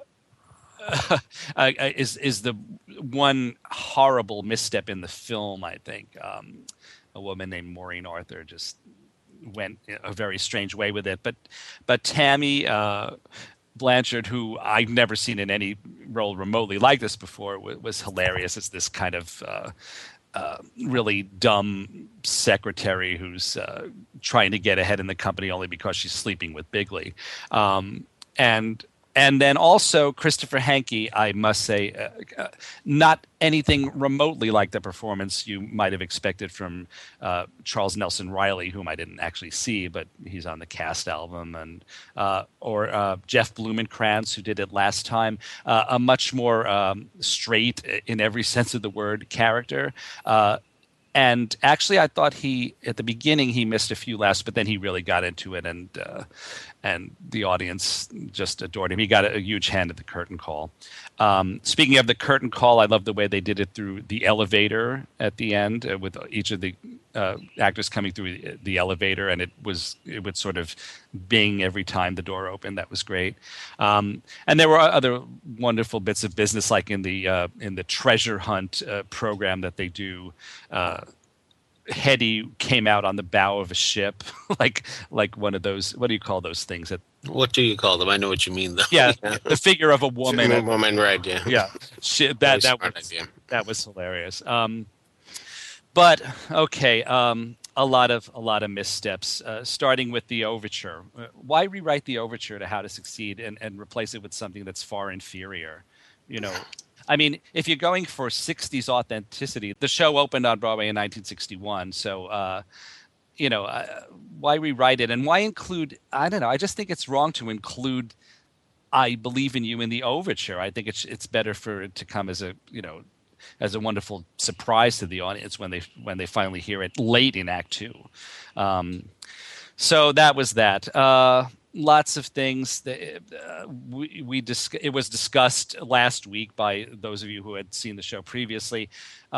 uh, is is the one horrible misstep in the film, I think. Um, a woman named Maureen Arthur just went a very strange way with it. But but Tammy uh, Blanchard, who I've never seen in any role remotely like this before, was, was hilarious as this kind of uh, uh, really dumb secretary who's uh, trying to get ahead in the company only because she's sleeping with Bigley. Um, and And then also Christopher Hankey, I must say, uh, uh, not anything remotely like the performance you might have expected from uh, Charles Nelson Riley, whom I didn't actually see, but he's on the cast album, and uh, or uh, Jeff Blumenkrantz, who did it last time. Uh, a much more um, straight, in every sense of the word, character. Uh, And actually, I thought he, at the beginning, he missed a few laughs, but then he really got into it, and uh, and the audience just adored him. He got a, a huge hand at the curtain call. Um, speaking of the curtain call, I love the way they did it through the elevator at the end, uh, with each of the uh, actors coming through the, the elevator, and it was it would sort of bing every time the door opened. That was great. Um, and there were other wonderful bits of business, like in the uh, in the treasure hunt uh, program that they do. Uh, Hetty came out on the bow of a ship, like like one of those. What do you call those things? That What do you call them? I know what you mean, though. yeah, the figure of a woman. A woman, right? Yeah. Yeah, she, that Very that smart was idea. that was hilarious. Um, but okay, um, a lot of a lot of missteps. Uh, starting with the overture. Uh, why rewrite the overture to How to Succeed and, and replace it with something that's far inferior? You know. I mean, if you're going for sixties authenticity, the show opened on Broadway in nineteen sixty-one. So, uh, you know, uh, why rewrite it? And why include, I don't know, I just think it's wrong to include I Believe in You in the overture. I think it's it's better for it to come as a, you know, as a wonderful surprise to the audience when they when they finally hear it late in Act Two. Um, so that was that. Uh, Lots of things that uh, we, we dis- it was discussed last week by those of you who had seen the show previously. Uh,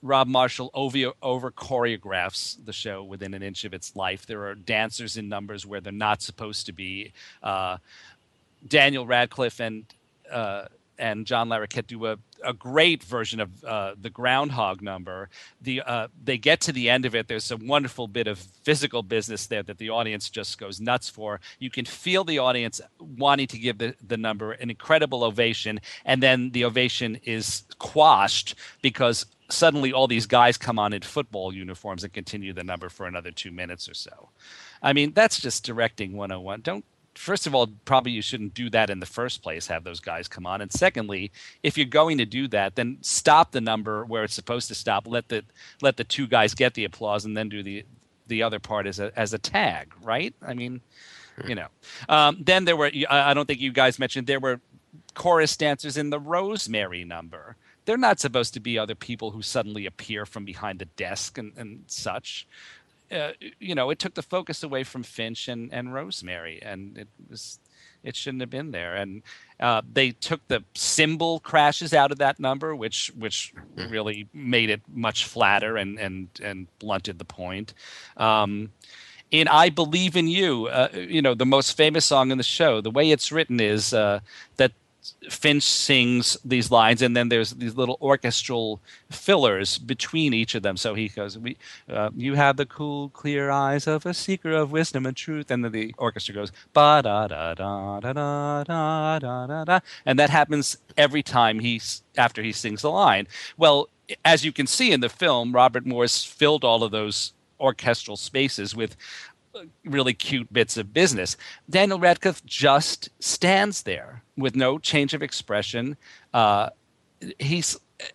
Rob Marshall over, over choreographs the show within an inch of its life. There are dancers in numbers where they're not supposed to be. Uh, Daniel Radcliffe and uh, and John Larroquette do a, a great version of uh, the Groundhog number. The uh, they get to the end of it. There's a wonderful bit of physical business there that the audience just goes nuts for. You can feel the audience wanting to give the, the number an incredible ovation, and then the ovation is quashed because suddenly all these guys come on in football uniforms and continue the number for another two minutes or so. I mean, that's just directing one oh one. Don't First of all, probably you shouldn't do that in the first place, have those guys come on. And secondly, if you're going to do that, then stop the number where it's supposed to stop. Let the let the two guys get the applause and then do the the other part as a as a tag, right? I mean, you know. Um, then there were, I don't think you guys mentioned, there were chorus dancers in the Rosemary number. They're not supposed to be other people who suddenly appear from behind the desk and, and such. Uh, you know, it took the focus away from Finch and, and Rosemary, and it was it shouldn't have been there. And uh, they took the cymbal crashes out of that number, which which really made it much flatter and and and blunted the point. Um, in "I Believe in You," uh, you know, the most famous song in the show, the way it's written is uh, that Finch sings these lines, and then there's these little orchestral fillers between each of them. So he goes, "We, uh, you have the cool, clear eyes of a seeker of wisdom and truth," and then the orchestra goes, "Ba da da da da da da da da da," and that happens every time he after he sings the line. Well, as you can see in the film, Robert Morse filled all of those orchestral spaces with really cute bits of business. Daniel Radcliffe just stands there with no change of expression. Uh, he's,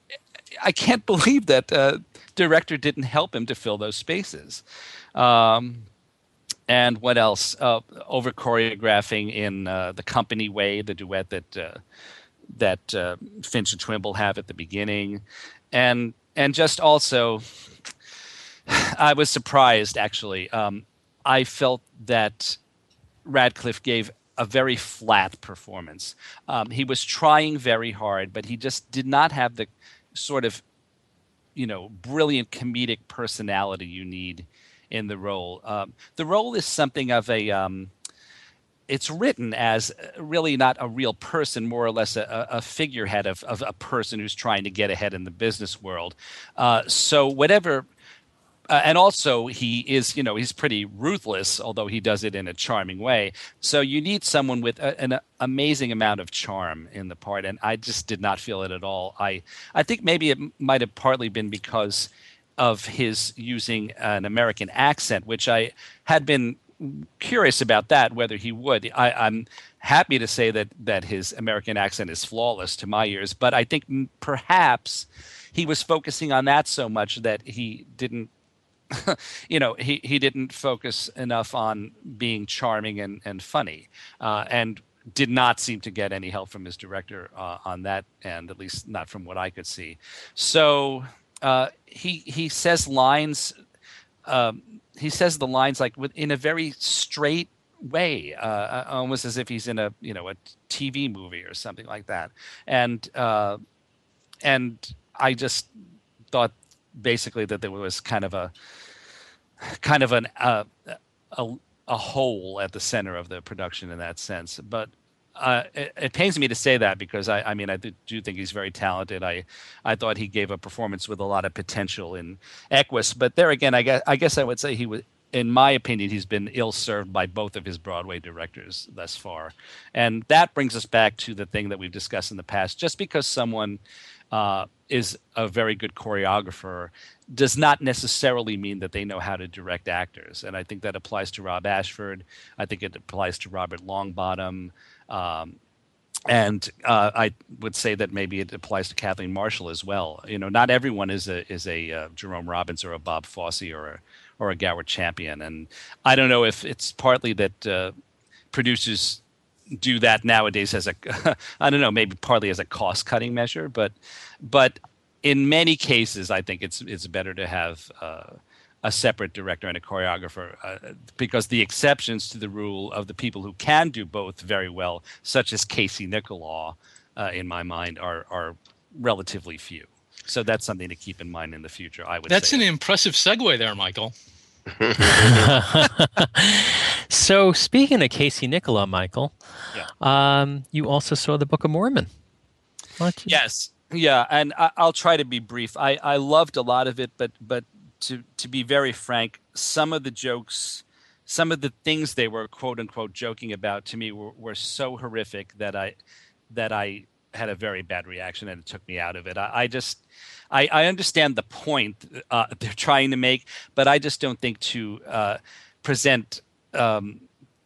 I can't believe that uh, director didn't help him to fill those spaces. Um, and what else? Uh, over choreographing in uh, The Company Way, the duet that uh, that uh, Finch and Trimble have at the beginning, and and just also, I was surprised actually. Um, I felt that Radcliffe gave a very flat performance. Um, he was trying very hard, but he just did not have the sort of, you know, brilliant comedic personality you need in the role. Um, the role is something of a, um, it's written as really not a real person, more or less a, a figurehead of, of a person who's trying to get ahead in the business world. Uh, so whatever... Uh, and also, he is, you know, he's pretty ruthless, although he does it in a charming way. So you need someone with a, an amazing amount of charm in the part, and I just did not feel it at all. I, I think maybe it might have partly been because of his using an American accent, which I had been curious about that, whether he would. I, I'm happy to say that that his American accent is flawless to my ears, but I think perhaps he was focusing on that so much that he didn't, you know, he, he didn't focus enough on being charming and, and funny, uh, and did not seem to get any help from his director uh, on that end, at least not from what I could see. So uh, he he says lines, um, he says the lines like with, in a very straight way, uh, almost as if he's in a, you know, a T V movie or something like that. And uh, and I just thought basically that there was kind of a kind of an uh, a, a hole at the center of the production in that sense. But uh, it, it pains me to say that because I, I mean I do think he's very talented. I I thought he gave a performance with a lot of potential in Equus. But there again, I guess I guess I would say he was, in my opinion, he's been ill-served by both of his Broadway directors thus far. And that brings us back to the thing that we've discussed in the past. Just because someone uh, is a very good choreographer does not necessarily mean that they know how to direct actors. And I think that applies to Rob Ashford. I think it applies to Robert Longbottom. Um, and uh, I would say that maybe it applies to Kathleen Marshall as well. You know, not everyone is a is a uh, Jerome Robbins or a Bob Fosse or a or a Gower Champion. And I don't know if it's partly that uh, producers do that nowadays as a, I don't know, maybe partly as a cost-cutting measure, but but in many cases, I think it's it's better to have uh, a separate director and a choreographer uh, because the exceptions to the rule of the people who can do both very well, such as Casey Nicholaw, uh, in my mind, are are relatively few. So that's something to keep in mind in the future, I would That's say. an impressive segue there, Michael. So speaking of Casey Nicola, Michael, Yeah. um, you also saw the Book of Mormon. Why don't you- Yes. Yeah, and I, I'll try to be brief. I, I loved a lot of it, but but to to be very frank, some of the jokes, some of the things they were quote unquote joking about to me were, were so horrific that I that I had a very bad reaction and it took me out of it. I, I just I, I understand the point uh, they're trying to make, but I just don't think to uh, present um,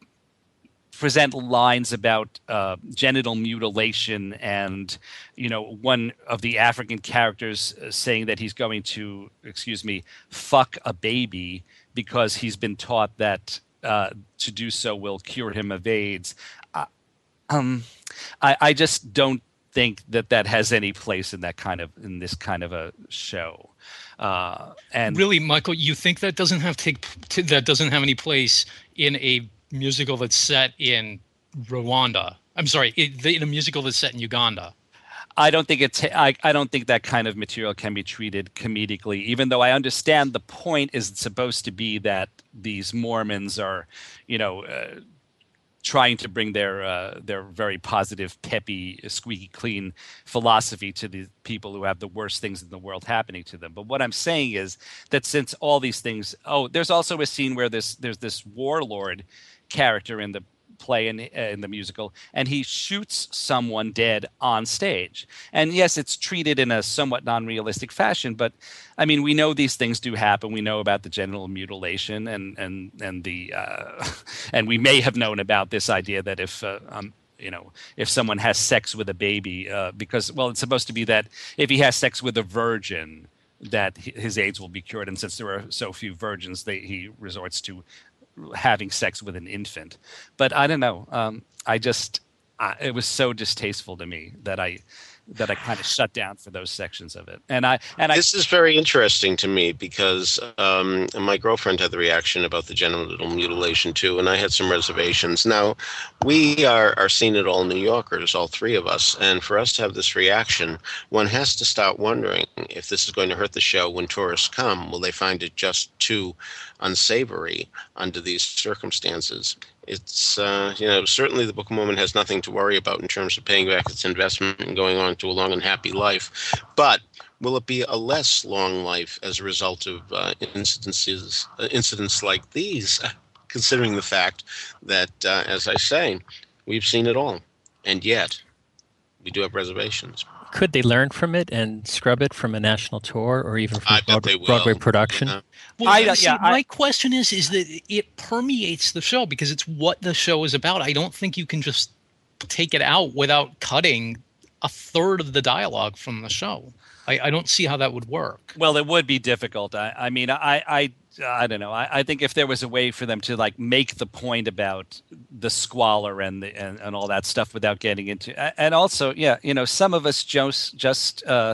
present lines about uh, genital mutilation and, you know, one of the African characters saying that he's going to, excuse me, fuck a baby because he's been taught that uh, to do so will cure him of AIDS. Uh, um, I, I just don't think that that has any place in that kind of in this kind of a show. Uh, and really, Michael, you think that doesn't have take that doesn't have any place in a musical that's set in Rwanda? I'm sorry, in a musical that's set in Uganda. I don't think it's. I, I don't think that kind of material can be treated comedically. Even though I understand the point is supposed to be that these Mormons are, you know, uh, trying to bring their uh, their very positive, peppy, squeaky clean philosophy to the people who have the worst things in the world happening to them. But what I'm saying is that since all these things, oh, there's also a scene where this there's this warlord character in the play in, uh, in the musical, and he shoots someone dead on stage. And yes, it's treated in a somewhat non-realistic fashion, but I mean, we know these things do happen. We know about the genital mutilation, and and and the uh, and we may have known about this idea that if uh, um, you know, if someone has sex with a baby, uh, because well, it's supposed to be that if he has sex with a virgin, that his AIDS will be cured. And since there are so few virgins, they, he resorts to having sex with an infant. But I don't know. Um, I just, I, it was so distasteful to me that I, that I kind of shut down for those sections of it. And I, and I, This is very interesting to me because um, my girlfriend had the reaction about the genital mutilation too, and I had some reservations. Now, we are, are seen it all New Yorkers, all three of us, and for us to have this reaction, one has to start wondering if this is going to hurt the show when tourists come. Will they find it just too unsavory under these circumstances? It's, uh, you know, certainly the Book of Mormon has nothing to worry about in terms of paying back its investment and going on to a long and happy life. But will it be a less long life as a result of uh, incidences, uh, incidents like these, considering the fact that, uh, as I say, we've seen it all. And yet, we do have reservations. Could they learn from it and scrub it from a national tour or even from I a bet Broadway, they will. Broadway production? Yeah. Well, I- yeah, see, yeah, I- my question is, is that it permeates the show because it's what the show is about. I don't think you can just take it out without cutting a third of the dialogue from the show. I, I don't see how that would work. well, it would be difficult. I, I mean, I, I, I don't know. I, I think if there was a way for them to like make the point about the squalor and the and, and all that stuff without getting into, and also, yeah, you know, some of us just just uh,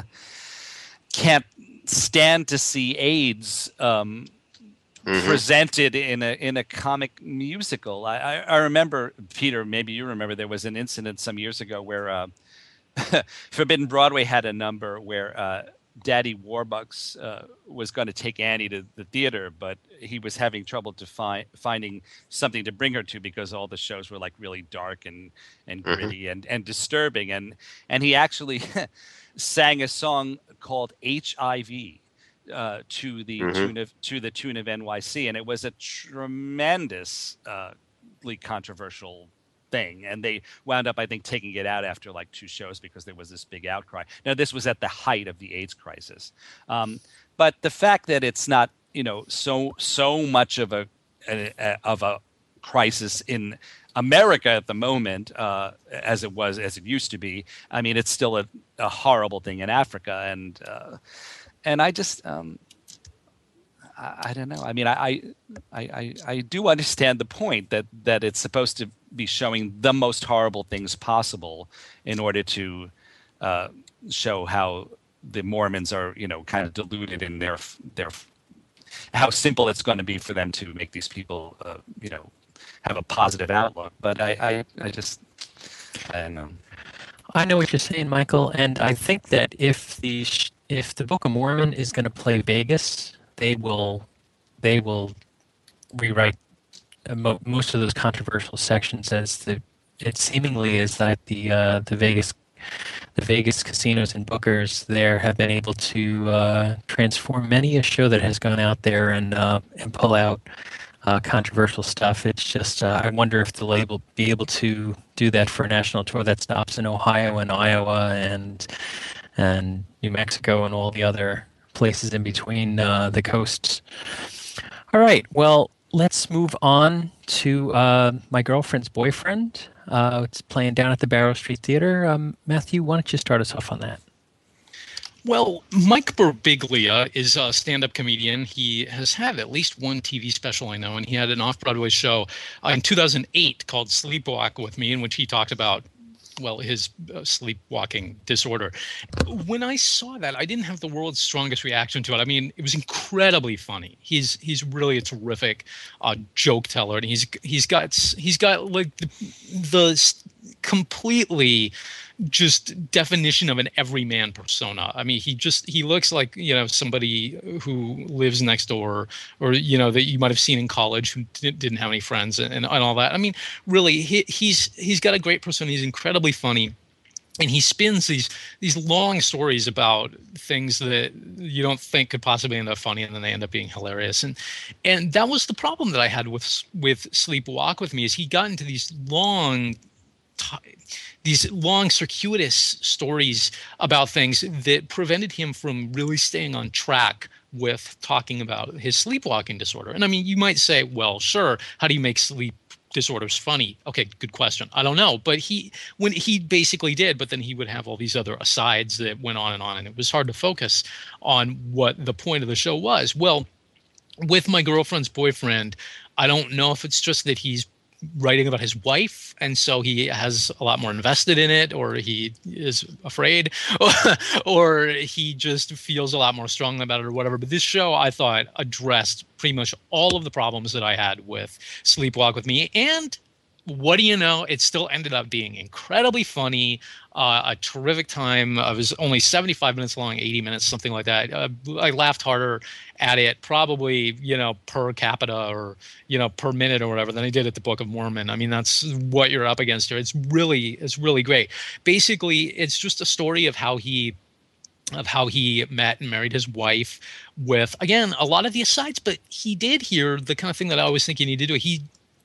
can't stand to see AIDS um, Mm-hmm. presented in a in a comic musical. I, I, I remember, Peter, maybe you remember, there was an incident some years ago where uh, Forbidden Broadway had a number where uh, Daddy Warbucks uh, was going to take Annie to the theater, but he was having trouble to find finding something to bring her to because all the shows were like really dark and and Mhm. gritty and, and disturbing, and and he actually sang a song called H I V uh, to the Mhm. tune of to the tune of N Y C, and it was a tremendous, uh, controversial thing, and they wound up, I think, taking it out after like two shows because there was this big outcry. Now, this was at the height of the AIDS crisis, um, but the fact that it's not, you know, so so much of a, a, a of a crisis in America at the moment uh, as it was as it used to be. I mean, it's still a, a horrible thing in Africa, and uh, and I just. Um, I, I don't know. I mean, I, I, I, I do understand the point that, that it's supposed to be showing the most horrible things possible in order to uh, show how the Mormons are, you know, kind of deluded in their their how simple it's going to be for them to make these people, uh, you know, have a positive outlook. But I, I, I just, I don't know. I know what you're saying, Michael, and I think that if the sh- if the Book of Mormon is going to play Vegas, they will they will rewrite uh, mo- most of those controversial sections as the it seemingly is that the uh, the Vegas the Vegas casinos and bookers there have been able to uh, transform many a show that has gone out there and uh, and pull out uh, controversial stuff. It's just uh, I wonder if the label be able to do that for a national tour that stops in Ohio and Iowa and and New Mexico and all the other places in between uh, the coasts. All right, well, let's move on to uh, My Girlfriend's Boyfriend. Uh, it's playing down at the Barrow Street Theater. Um, Matthew, why don't you start us off on that? Well, Mike Birbiglia is a stand-up comedian. He has had at least one T V special, I know, and he had an off-Broadway show uh, in two thousand eight called Sleepwalk with Me, in which he talked about, well, his uh, sleepwalking disorder. When I saw that, I didn't have the world's strongest reaction to it. I mean, it was incredibly funny. He's he's really a terrific uh, joke teller, and he's he's got he's got like the, the completely just definition of an everyman persona. I mean, he just he looks like, you know, somebody who lives next door, or, you know, that you might have seen in college who didn't have any friends and, and all that. I mean, really, he, he's he's got a great persona. He's incredibly funny. And he spins these these long stories about things that you don't think could possibly end up funny, and then they end up being hilarious. And and that was the problem that I had with with Sleepwalk with Me, is he got into these long t- these long circuitous stories about things that prevented him from really staying on track with talking about his sleepwalking disorder. And I mean, you might say, well, sure, how do you make sleep disorders funny? Okay, good question. I don't know. But he, when he basically did, but then he would have all these other asides that went on and on, and it was hard to focus on what the point of the show was. Well, with My Girlfriend's Boyfriend, I don't know if it's just that he's writing about his wife, and so he has a lot more invested in it, or he is afraid, or, or he just feels a lot more strongly about it, or whatever. But this show, I thought, addressed pretty much all of the problems that I had with Sleepwalk with Me. And what do you know? It still ended up being incredibly funny, uh, a terrific time. It was only seventy-five minutes long, eighty minutes, something like that. Uh, I laughed harder at it, probably, you know, per capita, or, you know, per minute or whatever, than I did at the Book of Mormon. I mean, that's what you're up against here. It's really, it's really great. Basically, it's just a story of how he of how he met and married his wife, with, again, a lot of the asides, but he did here the kind of thing that I always think you need to do. He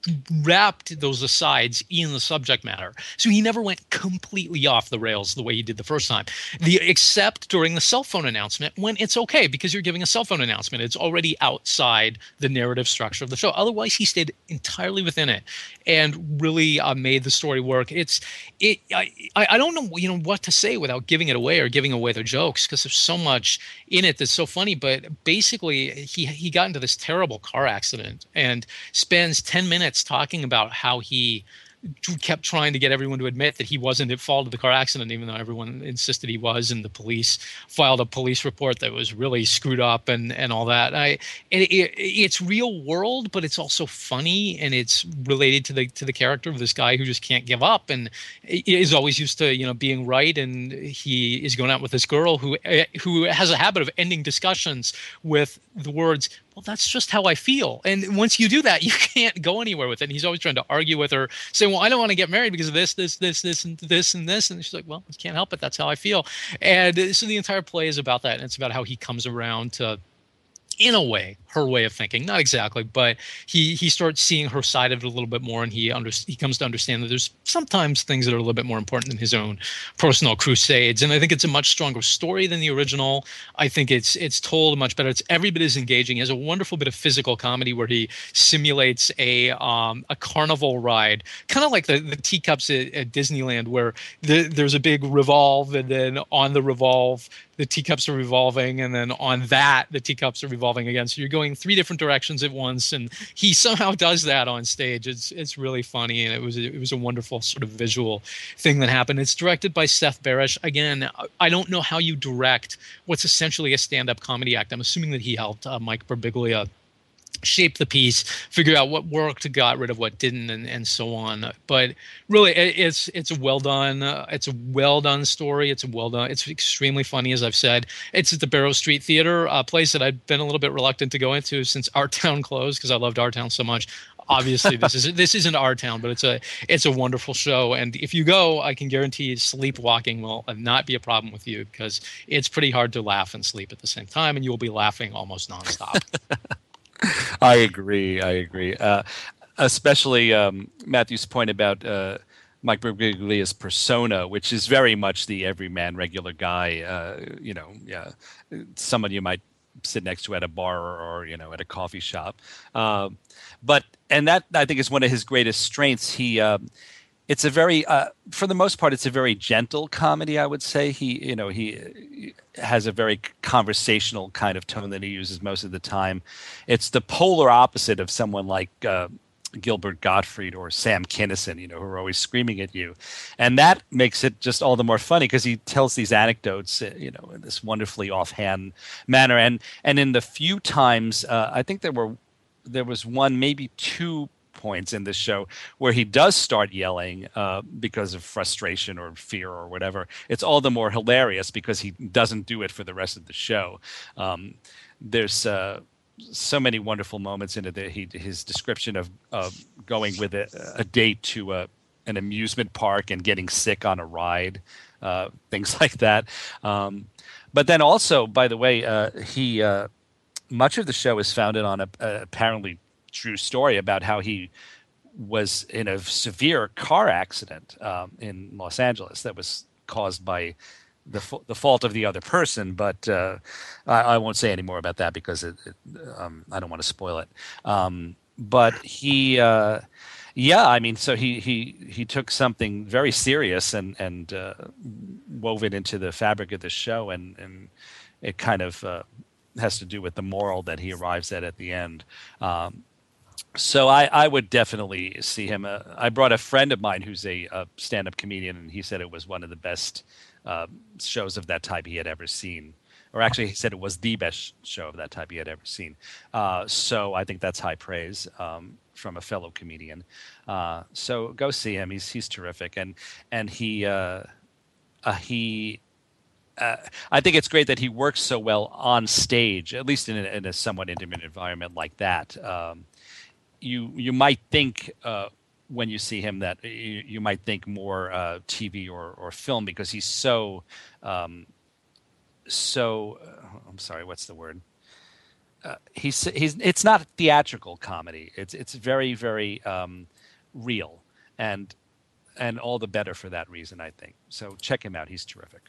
wrapped those asides in the subject matter, so he never went completely off the rails the way he did the first time. The except during the cell phone announcement, when it's okay because you're giving a cell phone announcement, it's already outside the narrative structure of the show. Otherwise, he stayed entirely within it and really uh, made the story work. It's it. I I don't know you know what to say without giving it away or giving away the jokes, because there's so much in it that's so funny. But basically, he he got into this terrible car accident and spends ten minutes talking about how he kept trying to get everyone to admit that he wasn't at fault of the car accident, even though everyone insisted he was, and the police filed a police report that was really screwed up and, and all that. I, it, it, it's real world, but it's also funny, and it's related to the to the character of this guy who just can't give up and is always used to, you know, being right. And he is going out with this girl who who has a habit of ending discussions with the words, well, that's just how I feel. And once you do that, you can't go anywhere with it. And he's always trying to argue with her, saying, well, I don't want to get married because of this, this, this, this, and this, and this. And she's like, well, I can't help it. That's how I feel. And so the entire play is about that. And it's about how he comes around to, in a way, her way of thinking, not exactly, but he he starts seeing her side of it a little bit more, and he under, he comes to understand that there's sometimes things that are a little bit more important than his own personal crusades. And I think it's a much stronger story than the original. I think it's it's told much better. It's every bit as engaging. He has a wonderful bit of physical comedy where he simulates a um, a carnival ride, kind of like the, the teacups at, at Disneyland, where the, there's a big revolve, and then on the revolve, the teacups are revolving, and then on that, the teacups are revolving again. So you're going three different directions at once, and he somehow does that on stage. It's it's really funny, and it was it was a wonderful sort of visual thing that happened. It's directed by Seth Barish. Again, I don't know how you direct what's essentially a stand-up comedy act. I'm assuming that he helped uh, Mike Birbiglia shape the piece, figure out what worked, got rid of what didn't, and, and so on. But really, it, it's it's a well done, uh, it's a well done story. It's a well done. It's extremely funny, as I've said. It's at the Barrow Street Theater, a place that I've been a little bit reluctant to go into since Our Town closed because I loved Our Town so much. Obviously, this is this isn't Our Town, but it's a it's a wonderful show. And if you go, I can guarantee sleepwalking will not be a problem with you because it's pretty hard to laugh and sleep at the same time, and you will be laughing almost nonstop. I agree. I agree. Uh, especially um, Matthew's point about uh, Mike Birbiglia's persona, which is very much the everyman, regular guy. Uh, you know, yeah, someone you might sit next to at a bar or, or you know, at a coffee shop. Uh, but and that I think is one of his greatest strengths. He. Uh, It's a very, uh, for the most part, it's a very gentle comedy. I would say he, you know, he has a very conversational kind of tone that he uses most of the time. It's the polar opposite of someone like uh, Gilbert Gottfried or Sam Kinison, you know, who are always screaming at you, and that makes it just all the more funny because he tells these anecdotes, you know, in this wonderfully offhand manner. And and in the few times, uh, I think there were there was one, maybe two points in this show where he does start yelling uh, because of frustration or fear or whatever. It's all the more hilarious because he doesn't do it for the rest of the show. Um, there's uh, so many wonderful moments in it that he his description of uh, going with a, a date to a, an amusement park and getting sick on a ride, uh, things like that. Um, but then also, by the way, uh, he uh, much of the show is founded on a, a apparently true story about how he was in a severe car accident um, in Los Angeles that was caused by the the fault of the other person. But uh, I, I won't say any more about that because it, it, um, I don't want to spoil it. Um, but he, uh, yeah, I mean, so he he he took something very serious and and uh, wove it into the fabric of the show, and and it kind of uh, has to do with the moral that he arrives at at the end. Um, So I, I would definitely see him. Uh, I brought a friend of mine who's a, a stand-up comedian, and he said it was one of the best uh, shows of that type he had ever seen. Or actually, he said it was the best show of that type he had ever seen. Uh, so I think that's high praise um, from a fellow comedian. Uh, so go see him. He's he's terrific, and and he uh, uh, he. Uh, I think it's great that he works so well on stage, at least in a, in a somewhat intimate environment like that. Um, You you might think uh, when you see him that you, you might think more uh, T V or, or film because he's so um, so uh, I'm sorry, what's the word? Uh, he's he's it's not theatrical comedy. It's it's very very um, real, and and all the better for that reason, I think. So check him out. He's terrific.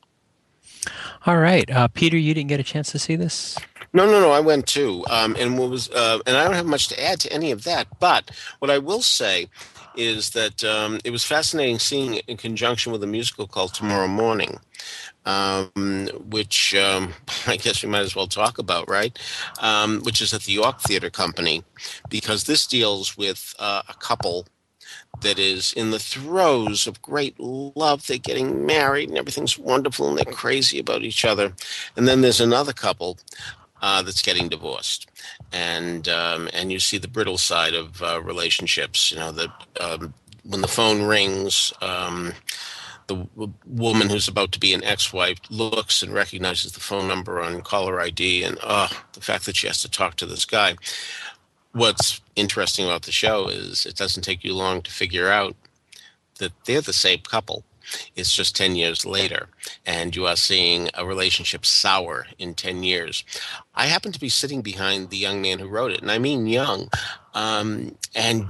All right, uh, Peter, you didn't get a chance to see this? No, no, no. I went too, um, and what was, uh, and I don't have much to add to any of that. But what I will say is that um, it was fascinating seeing it in conjunction with a musical called Tomorrow Morning, um, which um, I guess we might as well talk about, right? Um, which is at the York Theatre Company, because this deals with uh, a couple that is in the throes of great love. They're getting married and everything's wonderful and they're crazy about each other. And then there's another couple uh, that's getting divorced. And um, and you see the brittle side of uh, relationships. You know, that um, when the phone rings, um, the w- woman who's about to be an ex-wife looks and recognizes the phone number on caller I D, and oh, the fact that she has to talk to this guy. What's interesting about the show is it doesn't take you long to figure out that they're the same couple. It's just ten years later, and you are seeing a relationship sour in ten years. I happen to be sitting behind the young man who wrote it, and I mean young, um, and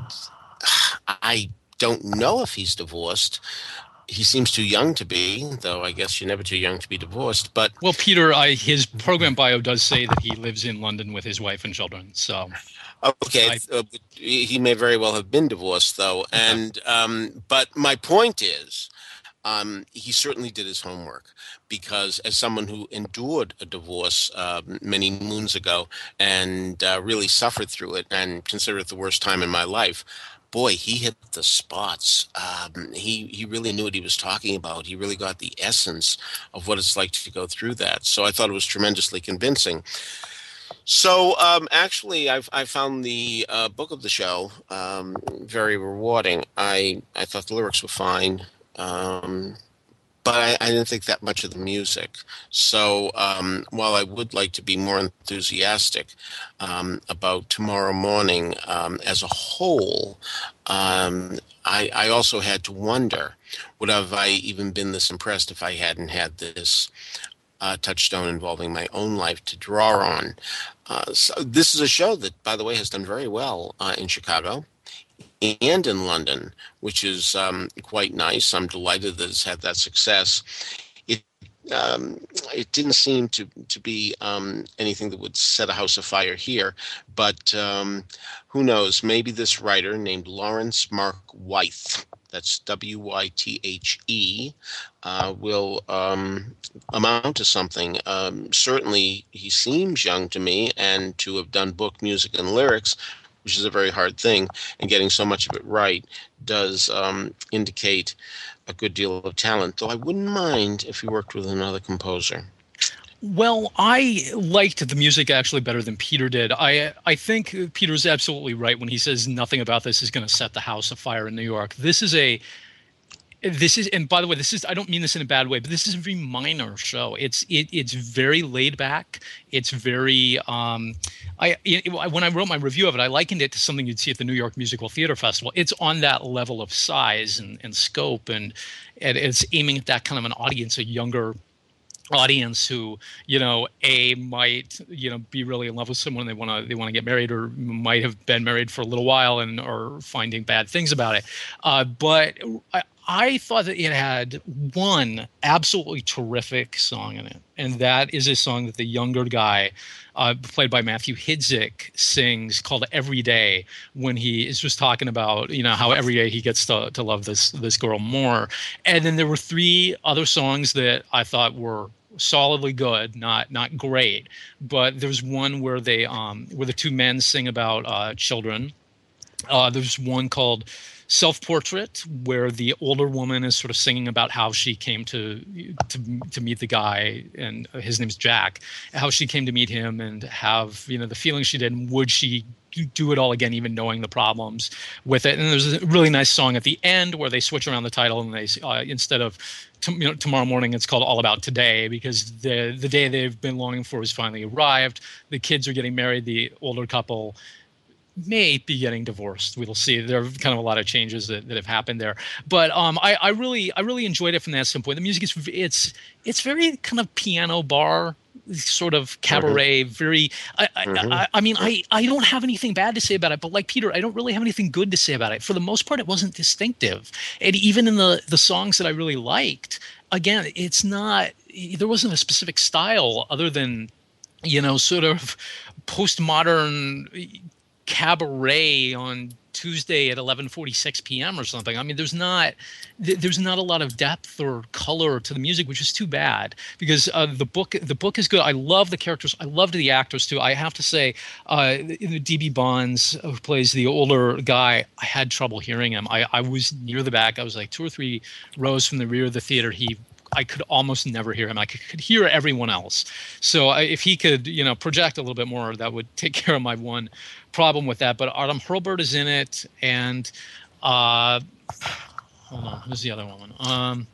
I don't know if he's divorced. He seems too young to be, though I guess you're never too young to be divorced. But well, Peter, I, his program bio does say that he lives in London with his wife and children, so... Okay, I, uh, he may very well have been divorced, though. And um, but my point is, um, he certainly did his homework, because as someone who endured a divorce uh, many moons ago and uh, really suffered through it and considered it the worst time in my life, boy, he hit the spots. Um, he he really knew what he was talking about. He really got the essence of what it's like to go through that. So I thought it was tremendously convincing. So um, actually, I've I found the uh, book of the show um, very rewarding. I I thought the lyrics were fine, um, but I, I didn't think that much of the music. So um, while I would like to be more enthusiastic um, about Tomorrow Morning um, as a whole, um, I, I also had to wonder, would have I even been this impressed if I hadn't had this uh, touchstone involving my own life to draw on. Uh, so this is a show that, by the way, has done very well uh, in Chicago and in London, which is um, quite nice. I'm delighted that it's had that success. It um, it didn't seem to to be um, anything that would set a house afire here, but um, who knows? Maybe this writer named Lawrence Mark Wythe, that's W Y T H E, uh, will um, amount to something. Um, certainly, he seems young to me, and to have done book, music, and lyrics, which is a very hard thing, and getting so much of it right does um, indicate a good deal of talent, though I wouldn't mind if he worked with another composer. Well, I liked the music actually better than Peter did. I I think Peter's absolutely right when he says nothing about this is going to set the house afire in New York. This is a this is, and by the way, this is, I don't mean this in a bad way, but this is a very minor show. It's it it's very laid back. It's very um, I it, when I wrote my review of it, I likened it to something you'd see at the New York Musical Theater Festival. It's on that level of size and, and scope, and, and it's aiming at that kind of an audience, a younger audience who, you know, a might, you know, be really in love with someone, they want to they want to get married, or might have been married for a little while and are finding bad things about it. Uh, but I, I thought that it had one absolutely terrific song in it, and that is a song that the younger guy, uh, played by Matthew Hidzik, sings called "Every Day," when he is just talking about, you know, how every day he gets to to love this this girl more. And then there were three other songs that I thought were solidly good, not not great, but there's one where they um where the two men sing about uh, children. Uh, there's one called Self-Portrait, where the older woman is sort of singing about how she came to to to meet the guy, and his name's Jack, how she came to meet him and have, you know, the feeling she did, and would she do it all again, even knowing the problems with it. And there's a really nice song at the end where they switch around the title, and they uh, instead of to, you know, Tomorrow Morning, it's called All About Today, because the the day they've been longing for has finally arrived. The kids are getting married. The older couple may be getting divorced. We'll see. There are kind of a lot of changes that, that have happened there. But um, I, I really I really enjoyed it from that standpoint. The music is it's it's very kind of piano bar, sort of cabaret, mm-hmm. very I I, mm-hmm. I I mean I, I don't have anything bad to say about it, but like Peter, I don't really have anything good to say about it. For the most part, it wasn't distinctive. And even in the the songs that I really liked, again, it's not, there wasn't a specific style other than, you know, sort of postmodern cabaret on Tuesday at eleven forty-six p.m. or something. I mean, there's not there's not a lot of depth or color to the music, which is too bad, because uh, the book the book is good. I love the characters. I loved the actors too. I have to say, uh, D B. Bonds, who plays the older guy, I had trouble hearing him. I, I was near the back. I was like two or three rows from the rear of the theater. He I could almost never hear him. I could, could hear everyone else. So I, if he could, you know, project a little bit more, that would take care of my one problem with that. But Autumn Hurlburt is in it, and uh, hold on, who's the other one? Um,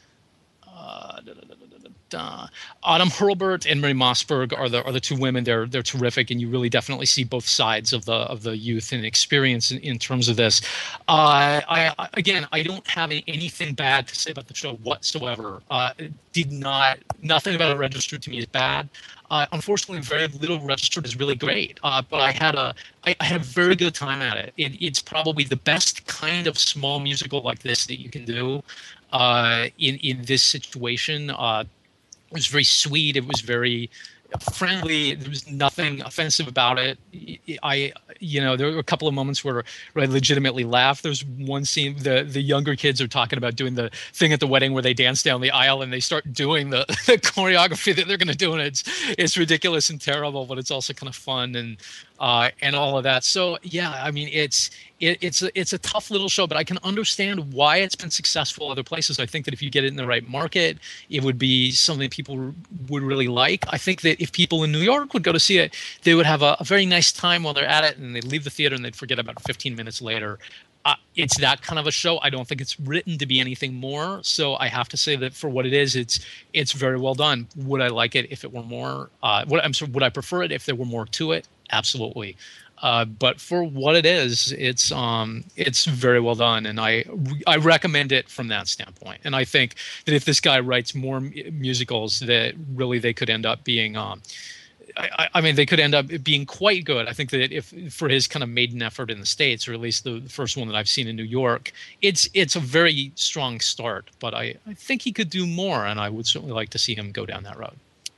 uh, da, da, da, da, da. Autumn Hurlburt and Mary Mossberg are the are the two women. They're they're terrific, and you really definitely see both sides of the of the youth and experience in, in terms of this. Uh, I, I again, I don't have anything bad to say about the show whatsoever. Uh, it did not nothing about it registered to me as bad. Uh, unfortunately, very little registered as really great. Uh, but I had a I, I had a very good time at it. it. It's probably the best kind of small musical like this that you can do uh, in in this situation. Uh, It was very sweet. It was very friendly. There was nothing offensive about it. I, you know, there were a couple of moments where, where I legitimately laughed. There's one scene, the the younger kids are talking about doing the thing at the wedding where they dance down the aisle and they start doing the, the choreography that they're going to do, and it's it's ridiculous and terrible, but it's also kind of fun. And uh, and all of that. So yeah, I mean, it's it, it's a, it's a tough little show, but I can understand why it's been successful other places. I think that if you get it in the right market, it would be something people would really like. I think that if people in New York would go to see it, they would have a, a very nice time while they're at it, and they'd leave the theater and they'd forget about it fifteen minutes later. Uh, it's that kind of a show. I don't think it's written to be anything more. So I have to say that for what it is, it's it's very well done. Would I like it if it were more? Uh, would, I'm sorry, would I prefer it if there were more to it? Absolutely. Uh, but for what it is, it's um, it's very well done, and I I recommend it from that standpoint. And I think that if this guy writes more m- musicals, that really they could end up being. Um, I, I mean, they could end up being quite good. I think that if for his kind of maiden effort in the States, or at least the, the first one that I've seen in New York, it's it's a very strong start. But I, I think he could do more, and I would certainly like to see him go down that road.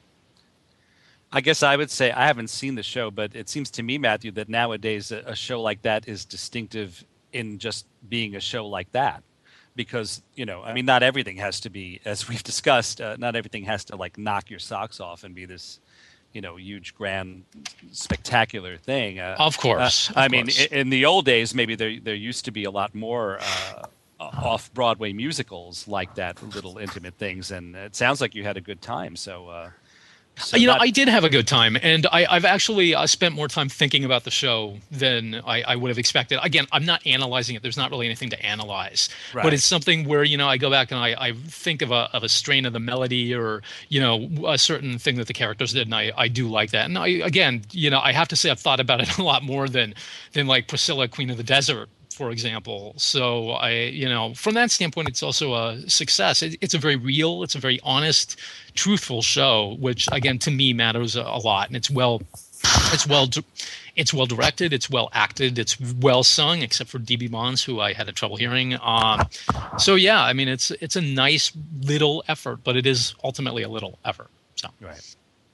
I guess I would say I haven't seen the show, but it seems to me, Matthew, that nowadays a, a show like that is distinctive in just being a show like that. Because, you know, I mean, not everything has to be, as we've discussed, uh, not everything has to like knock your socks off and be this, you know, huge, grand, spectacular thing. Uh, of course. Uh, I of mean, course. in, in the old days, maybe there there used to be a lot more uh, off-Broadway musicals like that, little intimate things, and it sounds like you had a good time. So, uh, so you know, that, I did have a good time, and I, I've actually uh, spent more time thinking about the show than I, I would have expected. Again, I'm not analyzing it. There's not really anything to analyze, Right. but it's something where, you know, I go back and I, I think of a of a strain of the melody, or, you know, a certain thing that the characters did, and I, I do like that. And I, again, you know, I have to say I've thought about it a lot more than than like Priscilla, Queen of the Desert, for example. So I, you know, from that standpoint, it's also a success. It, it's a very real, it's a very honest, truthful show, which again, to me matters a, a lot. And it's well, it's well, it's well directed. It's well acted. It's well sung, except for D B Bonds, who I had a trouble hearing. Um, so yeah, I mean, it's, it's a nice little effort, but it is ultimately a little effort. So, right.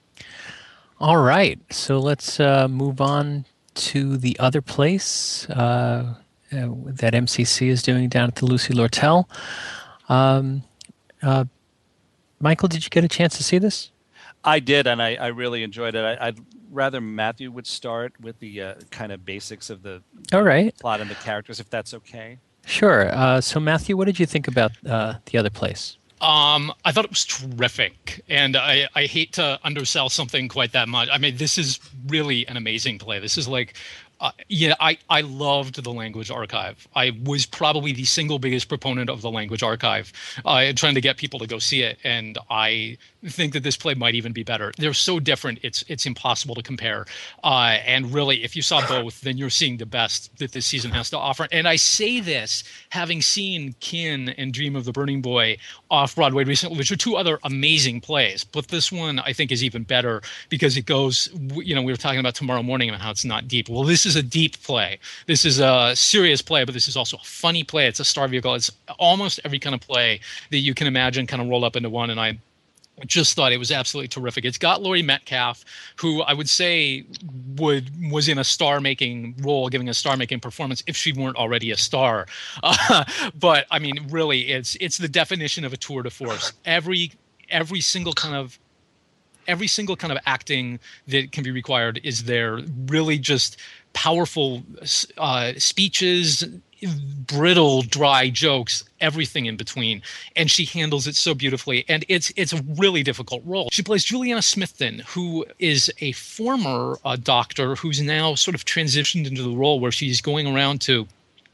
All right. So let's uh, move on to the other place. Uh, Uh, that M C C is doing down at the Lucy Lortel. Um, uh, Michael, did you get a chance to see this? I did, and I, I really enjoyed it. I, I'd rather Matthew would start with the uh, kind of basics of the All right. plot and the characters, if that's okay. Sure. Uh, so, Matthew, what did you think about uh, the other place? Um, I thought it was terrific, and I, I hate to undersell something quite that much. I mean, this is really an amazing play. This is like, uh, yeah, I, I loved the Language Archive. I was probably the single biggest proponent of the Language Archive, uh, trying to get people to go see it, and I think that this play might even be better. They're so different, it's it's impossible to compare. Uh, and really, if you saw both, then you're seeing the best that this season has to offer. And I say this having seen Kin and Dream of the Burning Boy off-Broadway recently, which are two other amazing plays. But this one, I think, is even better because it goes, you know, we were talking about Tomorrow Morning and how it's not deep. Well, this is a deep play. This is a serious play, but this is also a funny play. It's a star vehicle. It's almost every kind of play that you can imagine kind of rolled up into one. And I just thought it was absolutely terrific. It's got Laurie Metcalf, who I would say would was in a star-making role, giving a star-making performance if she weren't already a star. Uh, but I mean, really, it's it's the definition of a tour de force. Every every single kind of every single kind of acting that can be required is there. Really, just powerful uh, speeches, brittle, dry jokes, everything in between, and she handles it so beautifully. And it's it's a really difficult role. She plays Juliana Smithton, who is a former uh, doctor who's now sort of transitioned into the role where she's going around to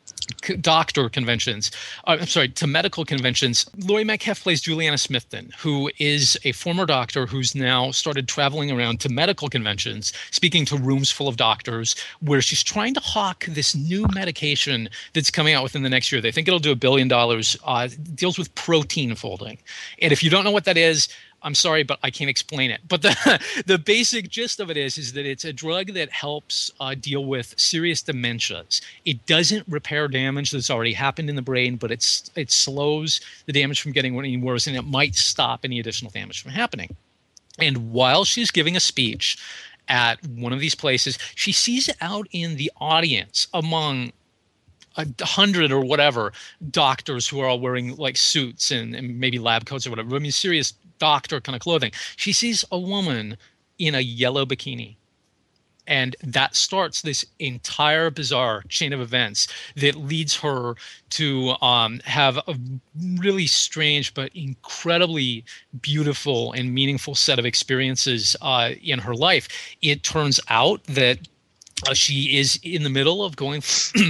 doctor conventions, uh, I'm sorry, to medical conventions. Laurie Metcalf plays Juliana Smithton, who is a former doctor who's now started traveling around to medical conventions, speaking to rooms full of doctors, where she's trying to hawk this new medication that's coming out within the next year. They think it'll do a billion dollars. Uh, deals with protein folding. And if you don't know what that is, I'm sorry, but I can't explain it. But the the basic gist of it is, is that it's a drug that helps uh, deal with serious dementias. It doesn't repair damage that's already happened in the brain, but it's it slows the damage from getting any worse, and it might stop any additional damage from happening. And while she's giving a speech at one of these places, she sees out in the audience among a hundred or whatever doctors who are all wearing like suits and, and maybe lab coats or whatever. I mean, serious doctor kind of clothing. She sees a woman in a yellow bikini, And that starts this entire bizarre chain of events that leads her to um, have a really strange but incredibly beautiful and meaningful set of experiences uh, in her life. It turns out that uh, she is in the middle of going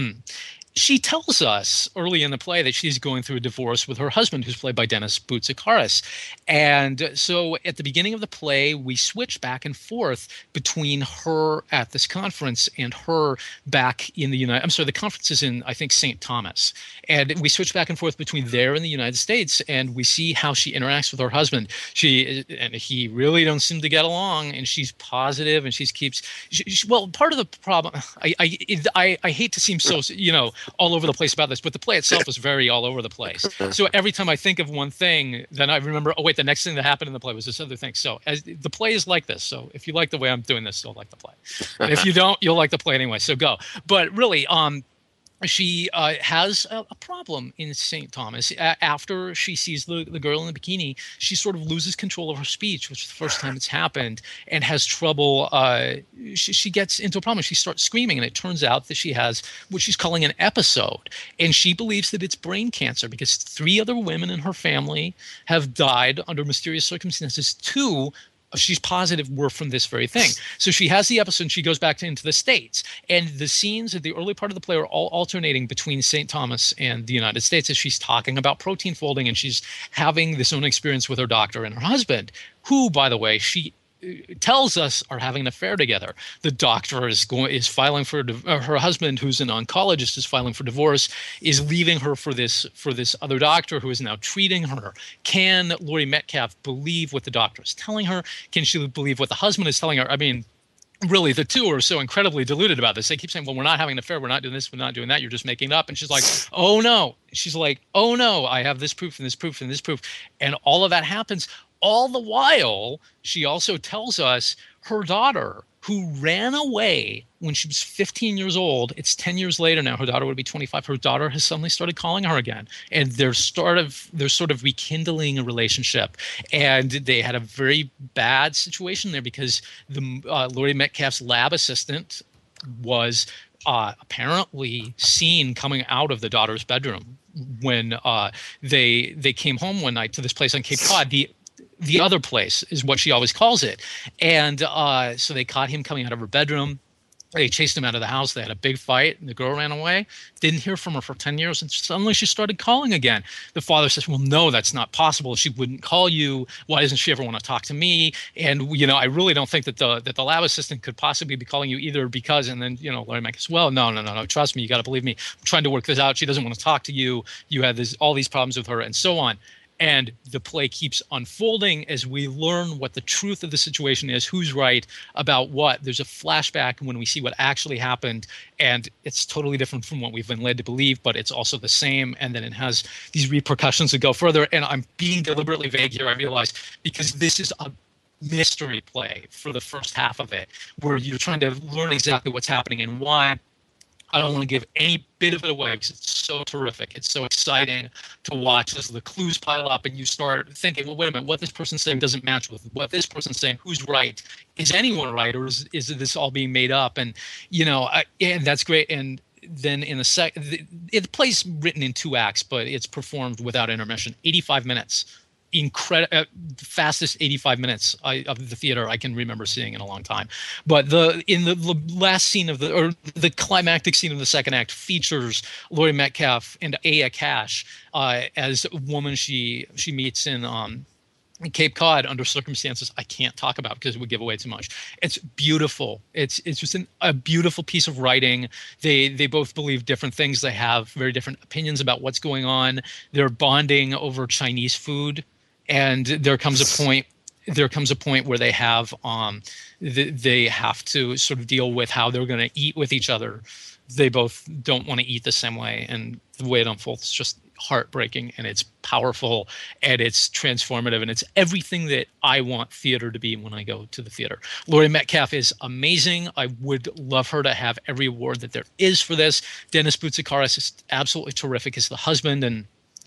she tells us early in the play that she's going through a divorce with her husband, who's played by Dennis Boutsikaris. And so at the beginning of the play, we switch back and forth between her at this conference and her back in the United – I'm sorry, the conference is in, I think, Saint Thomas. And we switch back and forth between there and the United States, and we see how she interacts with her husband. She and he really don't seem to get along, and she's positive, and she keeps she, – well, part of the problem – I, I, I, I hate to seem so, you know, all over the place about this, but the play itself is very all over the place. So every time I think of one thing, then I remember, oh wait, the next thing that happened in the play was this other thing. So as the play is like this. So if you like the way I'm doing this, you'll like the play. But if you don't, you'll like the play anyway. So go. But really, um, she uh, has a, a problem in Saint Thomas. A- after she sees the, the girl in the bikini, she sort of loses control of her speech, which is the first time it's happened, and has trouble. Uh, she, she gets into a problem. She starts screaming, and it turns out that she has what she's calling an episode. And she believes that it's brain cancer because three other women in her family have died under mysterious circumstances. Two she's positive were from this very thing. So she has the episode and she goes back to, into the States. And the scenes at the early part of the play are all alternating between Saint Thomas and the United States as she's talking about protein folding, and she's having this own experience with her doctor and her husband, who, by the way, she tells us are having an affair together. The doctor is going is filing for uh, her husband, who's an oncologist, is filing for divorce, is leaving her for this for this other doctor who is now treating her. Can Laurie Metcalf believe what the doctor is telling her? Can she believe what the husband is telling her? I mean, really, the two are so incredibly deluded about this. They keep saying, well, we're not having an affair. We're not doing this. We're not doing that. You're just making it up. And she's like, oh, no. She's like, oh, no, I have this proof and this proof and this proof. And all of that happens. All the while, she also tells us her daughter, who ran away when she was fifteen years old. It's ten years later now. Her daughter would be twenty-five. Her daughter has suddenly started calling her again. And they're sort of, they're sort of rekindling a relationship. And they had a very bad situation there because the uh, Laurie Metcalf's lab assistant was uh, apparently seen coming out of the daughter's bedroom when uh, they they came home one night to this place on Cape Cod. The The other place is what she always calls it. And uh, so they caught him coming out of her bedroom. They chased him out of the house. They had a big fight, and the girl ran away. Didn't hear from her for ten years, and suddenly she started calling again. The father says, well, no, that's not possible. She wouldn't call you. Why doesn't she ever want to talk to me? And, you know, I really don't think that the that the lab assistant could possibly be calling you either because, and then, you know, Laurie Metcalf says, well, no, no, no, no, trust me. You got to believe me. I'm trying to work this out. She doesn't want to talk to you. You had this, all these problems with her, and so on. And the play keeps unfolding as we learn what the truth of the situation is, who's right about what. There's a flashback when we see what actually happened, and it's totally different from what we've been led to believe, but it's also the same. And then it has these repercussions that go further. And I'm being deliberately vague here, I realize, because this is a mystery play for the first half of it, where you're trying to learn exactly what's happening and why. I don't want to give any bit of it away because it's so terrific. It's so exciting to watch as the clues pile up and you start thinking, well, wait a minute, what this person's saying doesn't match with what this person's saying. Who's right? Is anyone right, or is, is this all being made up? And, you know, I, and that's great. And then in the second, the, the play's written in two acts, but it's performed without intermission, eighty-five minutes. Incredible, uh, fastest eighty-five minutes I, of the theater I can remember seeing in a long time. But the in the, the last scene of the or the climactic scene of the second act features Laurie Metcalf and Aya Cash uh, as a woman she she meets in um, Cape Cod under circumstances I can't talk about because it would give away too much. It's beautiful. It's it's just an, a beautiful piece of writing. They they both believe different things. They have very different opinions about what's going on. They're bonding over Chinese food. And there comes a point. There comes a point where they have, um, th- they have to sort of deal with how they're going to eat with each other. They both don't want to eat the same way, and the way it unfolds is just heartbreaking, and it's powerful, and it's transformative, and it's everything that I want theater to be when I go to the theater. Laurie Metcalf is amazing. I would love her to have every award that there is for this. Dennis Boutsikaris is absolutely terrific as the husband, and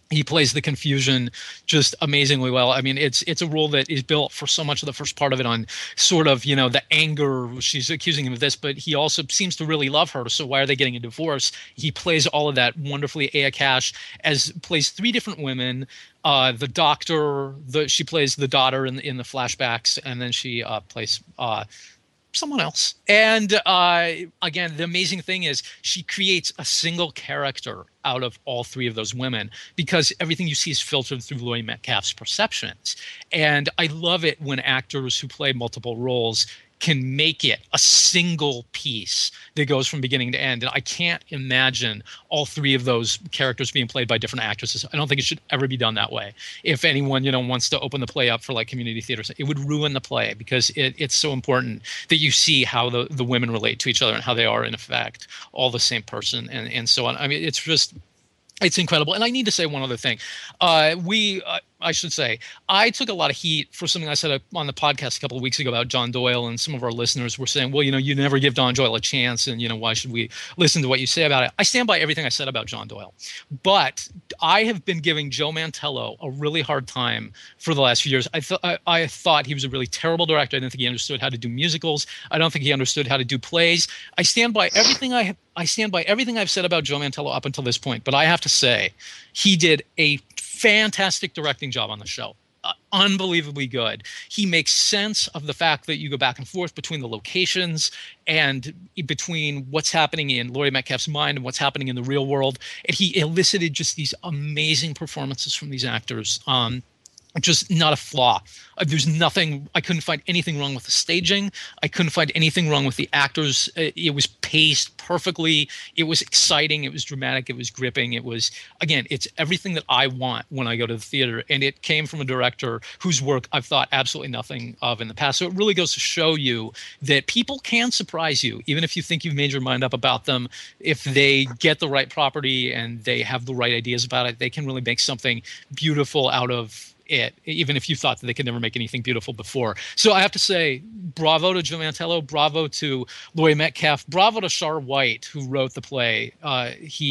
He plays the confusion just amazingly well. I mean, it's it's a role that is built for so much of the first part of it on sort of, you know, the anger. She's accusing him of this, but he also seems to really love her. So why are they getting a divorce? He plays all of that wonderfully. Aya Cash as plays three different women. Uh, the doctor, the she plays the daughter in in the flashbacks, and then she uh, plays uh, someone else. And uh, again, the amazing thing is she creates a single character out of all three of those women because everything you see is filtered through Laurie Metcalf's perceptions. And I love it when actors who play multiple roles can make it a single piece that goes from beginning to end. And I can't imagine all three of those characters being played by different actresses. I don't think it should ever be done that way. If anyone, you know, wants to open the play up for like community theaters, it would ruin the play because it, it's so important that you see how the, the women relate to each other and how they are in effect all the same person and, and so on. I mean, it's just, it's incredible. And I need to say one other thing. Uh, we, uh, I should say, I took a lot of heat for something I said on the podcast a couple of weeks ago about John Doyle, and some of our listeners were saying, well, you know, you never give John Doyle a chance, and, you know, why should we listen to what you say about it? I stand by everything I said about John Doyle. But I have been giving Joe Mantello a really hard time for the last few years. I, th- I, I thought he was a really terrible director. I didn't think he understood how to do musicals. I don't think he understood how to do plays. I stand by everything I have. I stand by everything I've said about Joe Mantello up until this point, but I have to say he did a fantastic directing job on the show. Uh, unbelievably good. He makes sense of the fact that you go back and forth between the locations and between what's happening in Laurie Metcalf's mind and what's happening in the real world. And he elicited just these amazing performances from these actors. Um, Just not a flaw. Uh, There's nothing, I couldn't find anything wrong with the staging. I couldn't find anything wrong with the actors. Uh, It was paced perfectly. It was exciting. It was dramatic. It was gripping. It was, again, it's everything that I want when I go to the theater. And it came from a director whose work I've thought absolutely nothing of in the past. So it really goes to show you that people can surprise you, even if you think you've made your mind up about them. If they get the right property and they have the right ideas about it, they can really make something beautiful out of it, even if you thought that they could never make anything beautiful before. So I have to say, bravo to Joe Mantello, bravo to Laurie Metcalf, bravo to Shar White, who wrote the play. Uh,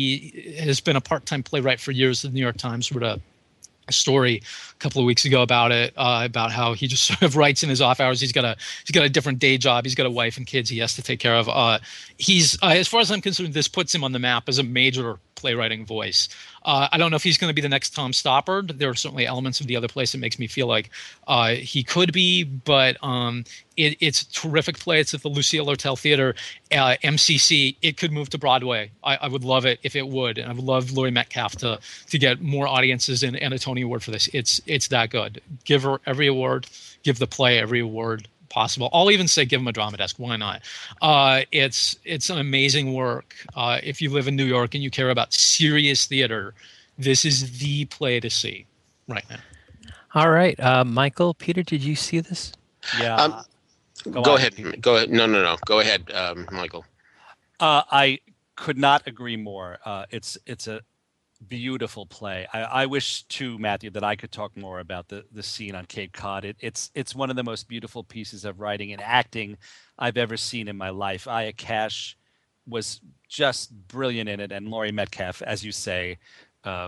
he has been a part-time playwright for years. The New York Times wrote a a story a couple of weeks ago about it, uh, about how he just sort of writes in his off hours. He's got a he's got a different day job. He's got a wife and kids he has to take care of. Uh, he's uh, as far as I'm concerned, this puts him on the map as a major playwriting voice. Uh, I don't know if he's going to be the next Tom Stoppard. There are certainly elements of the other place that makes me feel like uh, he could be, but um, it, it's a terrific play. It's at the Lucille Lortel Theater, uh, M C C. It could move to Broadway. I, I would love it if it would, and I would love Laurie Metcalf to to get more audiences and, and a Tony Award for this. It's it's that good. Give her every award. Give the play every award possible. I'll even say give him a drama desk. Why not? Uh, it's it's an amazing work. Uh, if you live in New York and you care about serious theater, this is the play to see right now. All right, uh, Michael, Peter, did you see this? Yeah. Um, Go go on, ahead. Peter. Go ahead. No, no, no. Go ahead, um, Michael. Uh, I could not agree more. Uh, it's it's a beautiful play. I, I wish too, Matthew, that I could talk more about the the scene on Cape Cod. It, it's it's one of the most beautiful pieces of writing and acting I've ever seen in my life. Aya Cash was just brilliant in it, and Laurie Metcalf, as you say, uh,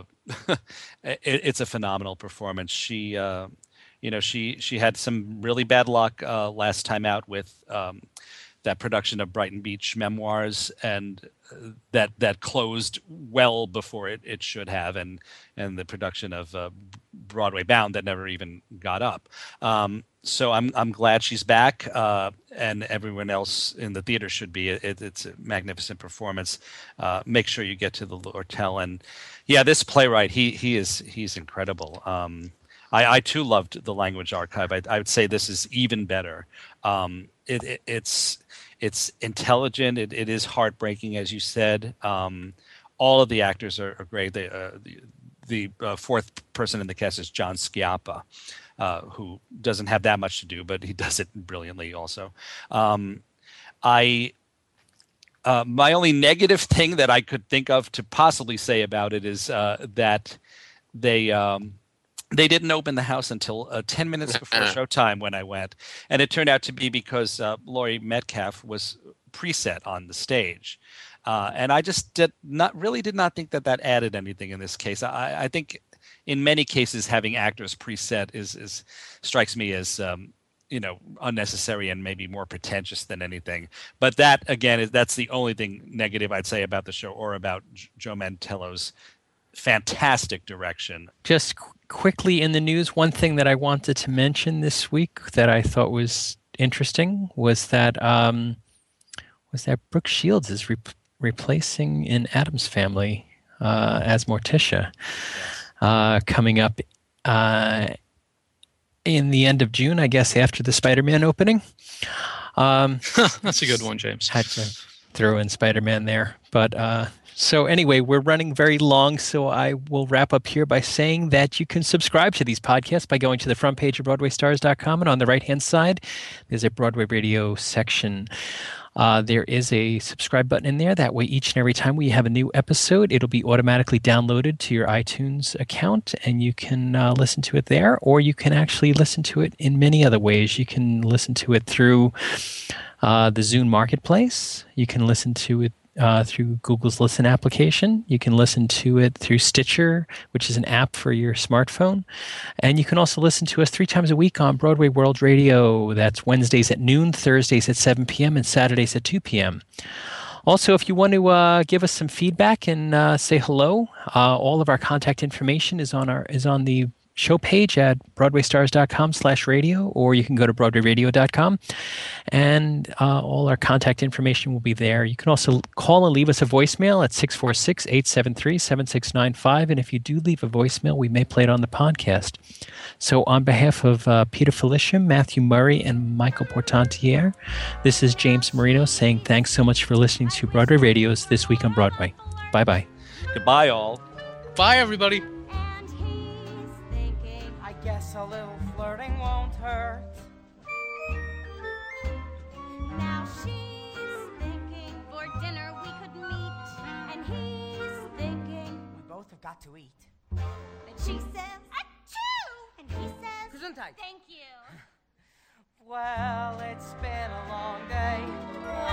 it, it's a phenomenal performance. She, uh, you know, she she had some really bad luck uh, last time out with um, that production of Brighton Beach Memoirs, and uh, that that closed well before it, it should have, and and the production of uh, Broadway Bound that never even got up. Um, so I'm I'm glad she's back, uh, and everyone else in the theater should be. It, it's a magnificent performance. Uh, make sure you get to the Lortel, and yeah, this playwright, he he is he's incredible. Um, I, I too loved the Language Archive. I, I would say this is even better. Um, it, it, it's it's intelligent. It, it is heartbreaking, as you said. Um, all of the actors are, are great. They, uh, the the uh, fourth person in the cast is John Schiappa, uh, who doesn't have that much to do, but he does it brilliantly also. Um, I uh, my only negative thing that I could think of to possibly say about it is uh, that they. Um, They didn't open the house until uh, ten minutes before showtime when I went. And it turned out to be because uh, Laurie Metcalf was preset on the stage. Uh, and I just did not really did not think that that added anything in this case. I, I think in many cases, having actors preset is is strikes me as um, you know, unnecessary and maybe more pretentious than anything. But that, again, is that's the only thing negative I'd say about the show or about J- Joe Mantello's fantastic direction. Just qu- quickly in the news, one thing that I wanted to mention this week that I thought was interesting was that um, was that Brooke Shields is re- replacing in Addams Family uh, as Morticia, uh, coming up uh, in the end of June, I guess, after the Spider-Man opening. Um, That's a good one, James. Had to throw in Spider-Man there. But uh, so anyway, we're running very long, so I will wrap up here by saying that you can subscribe to these podcasts by going to the front page of Broadway Stars dot com, and on the right-hand side, there's a Broadway Radio section. Uh, there is a subscribe button in there. That way, each and every time we have a new episode, it'll be automatically downloaded to your iTunes account, and you can uh, listen to it there, or you can actually listen to it in many other ways. You can listen to it through uh, the Zune Marketplace. You can listen to it uh, through Google's Listen application. You can listen to it through Stitcher, which is an app for your smartphone. And you can also listen to us three times a week on Broadway World Radio. That's Wednesdays at noon, Thursdays at seven p.m., and Saturdays at two p.m. Also, if you want to uh, give us some feedback and uh, say hello, uh, all of our contact information is on our is on the show page at Broadway Stars dot com slash radio, or you can go to Broadway Radio dot com, and uh, all our contact information will be there. You can also call and leave us a voicemail at six four six, eight seven three, seven six nine five, and if you do leave a voicemail, we may play it on the podcast. So on behalf of uh, Peter Felicium, Matthew Murray, and Michael Portantiere, this is James Marino saying thanks so much for listening to Broadway Radio's This Week on Broadway. Bye-bye. Goodbye, all. Bye, everybody. Guess a little flirting won't hurt. Now she's thinking for dinner we could meet, and he's thinking We both have got to eat. that she says achoo, and he says Gesundheit. thank you. Well, it's been a long day.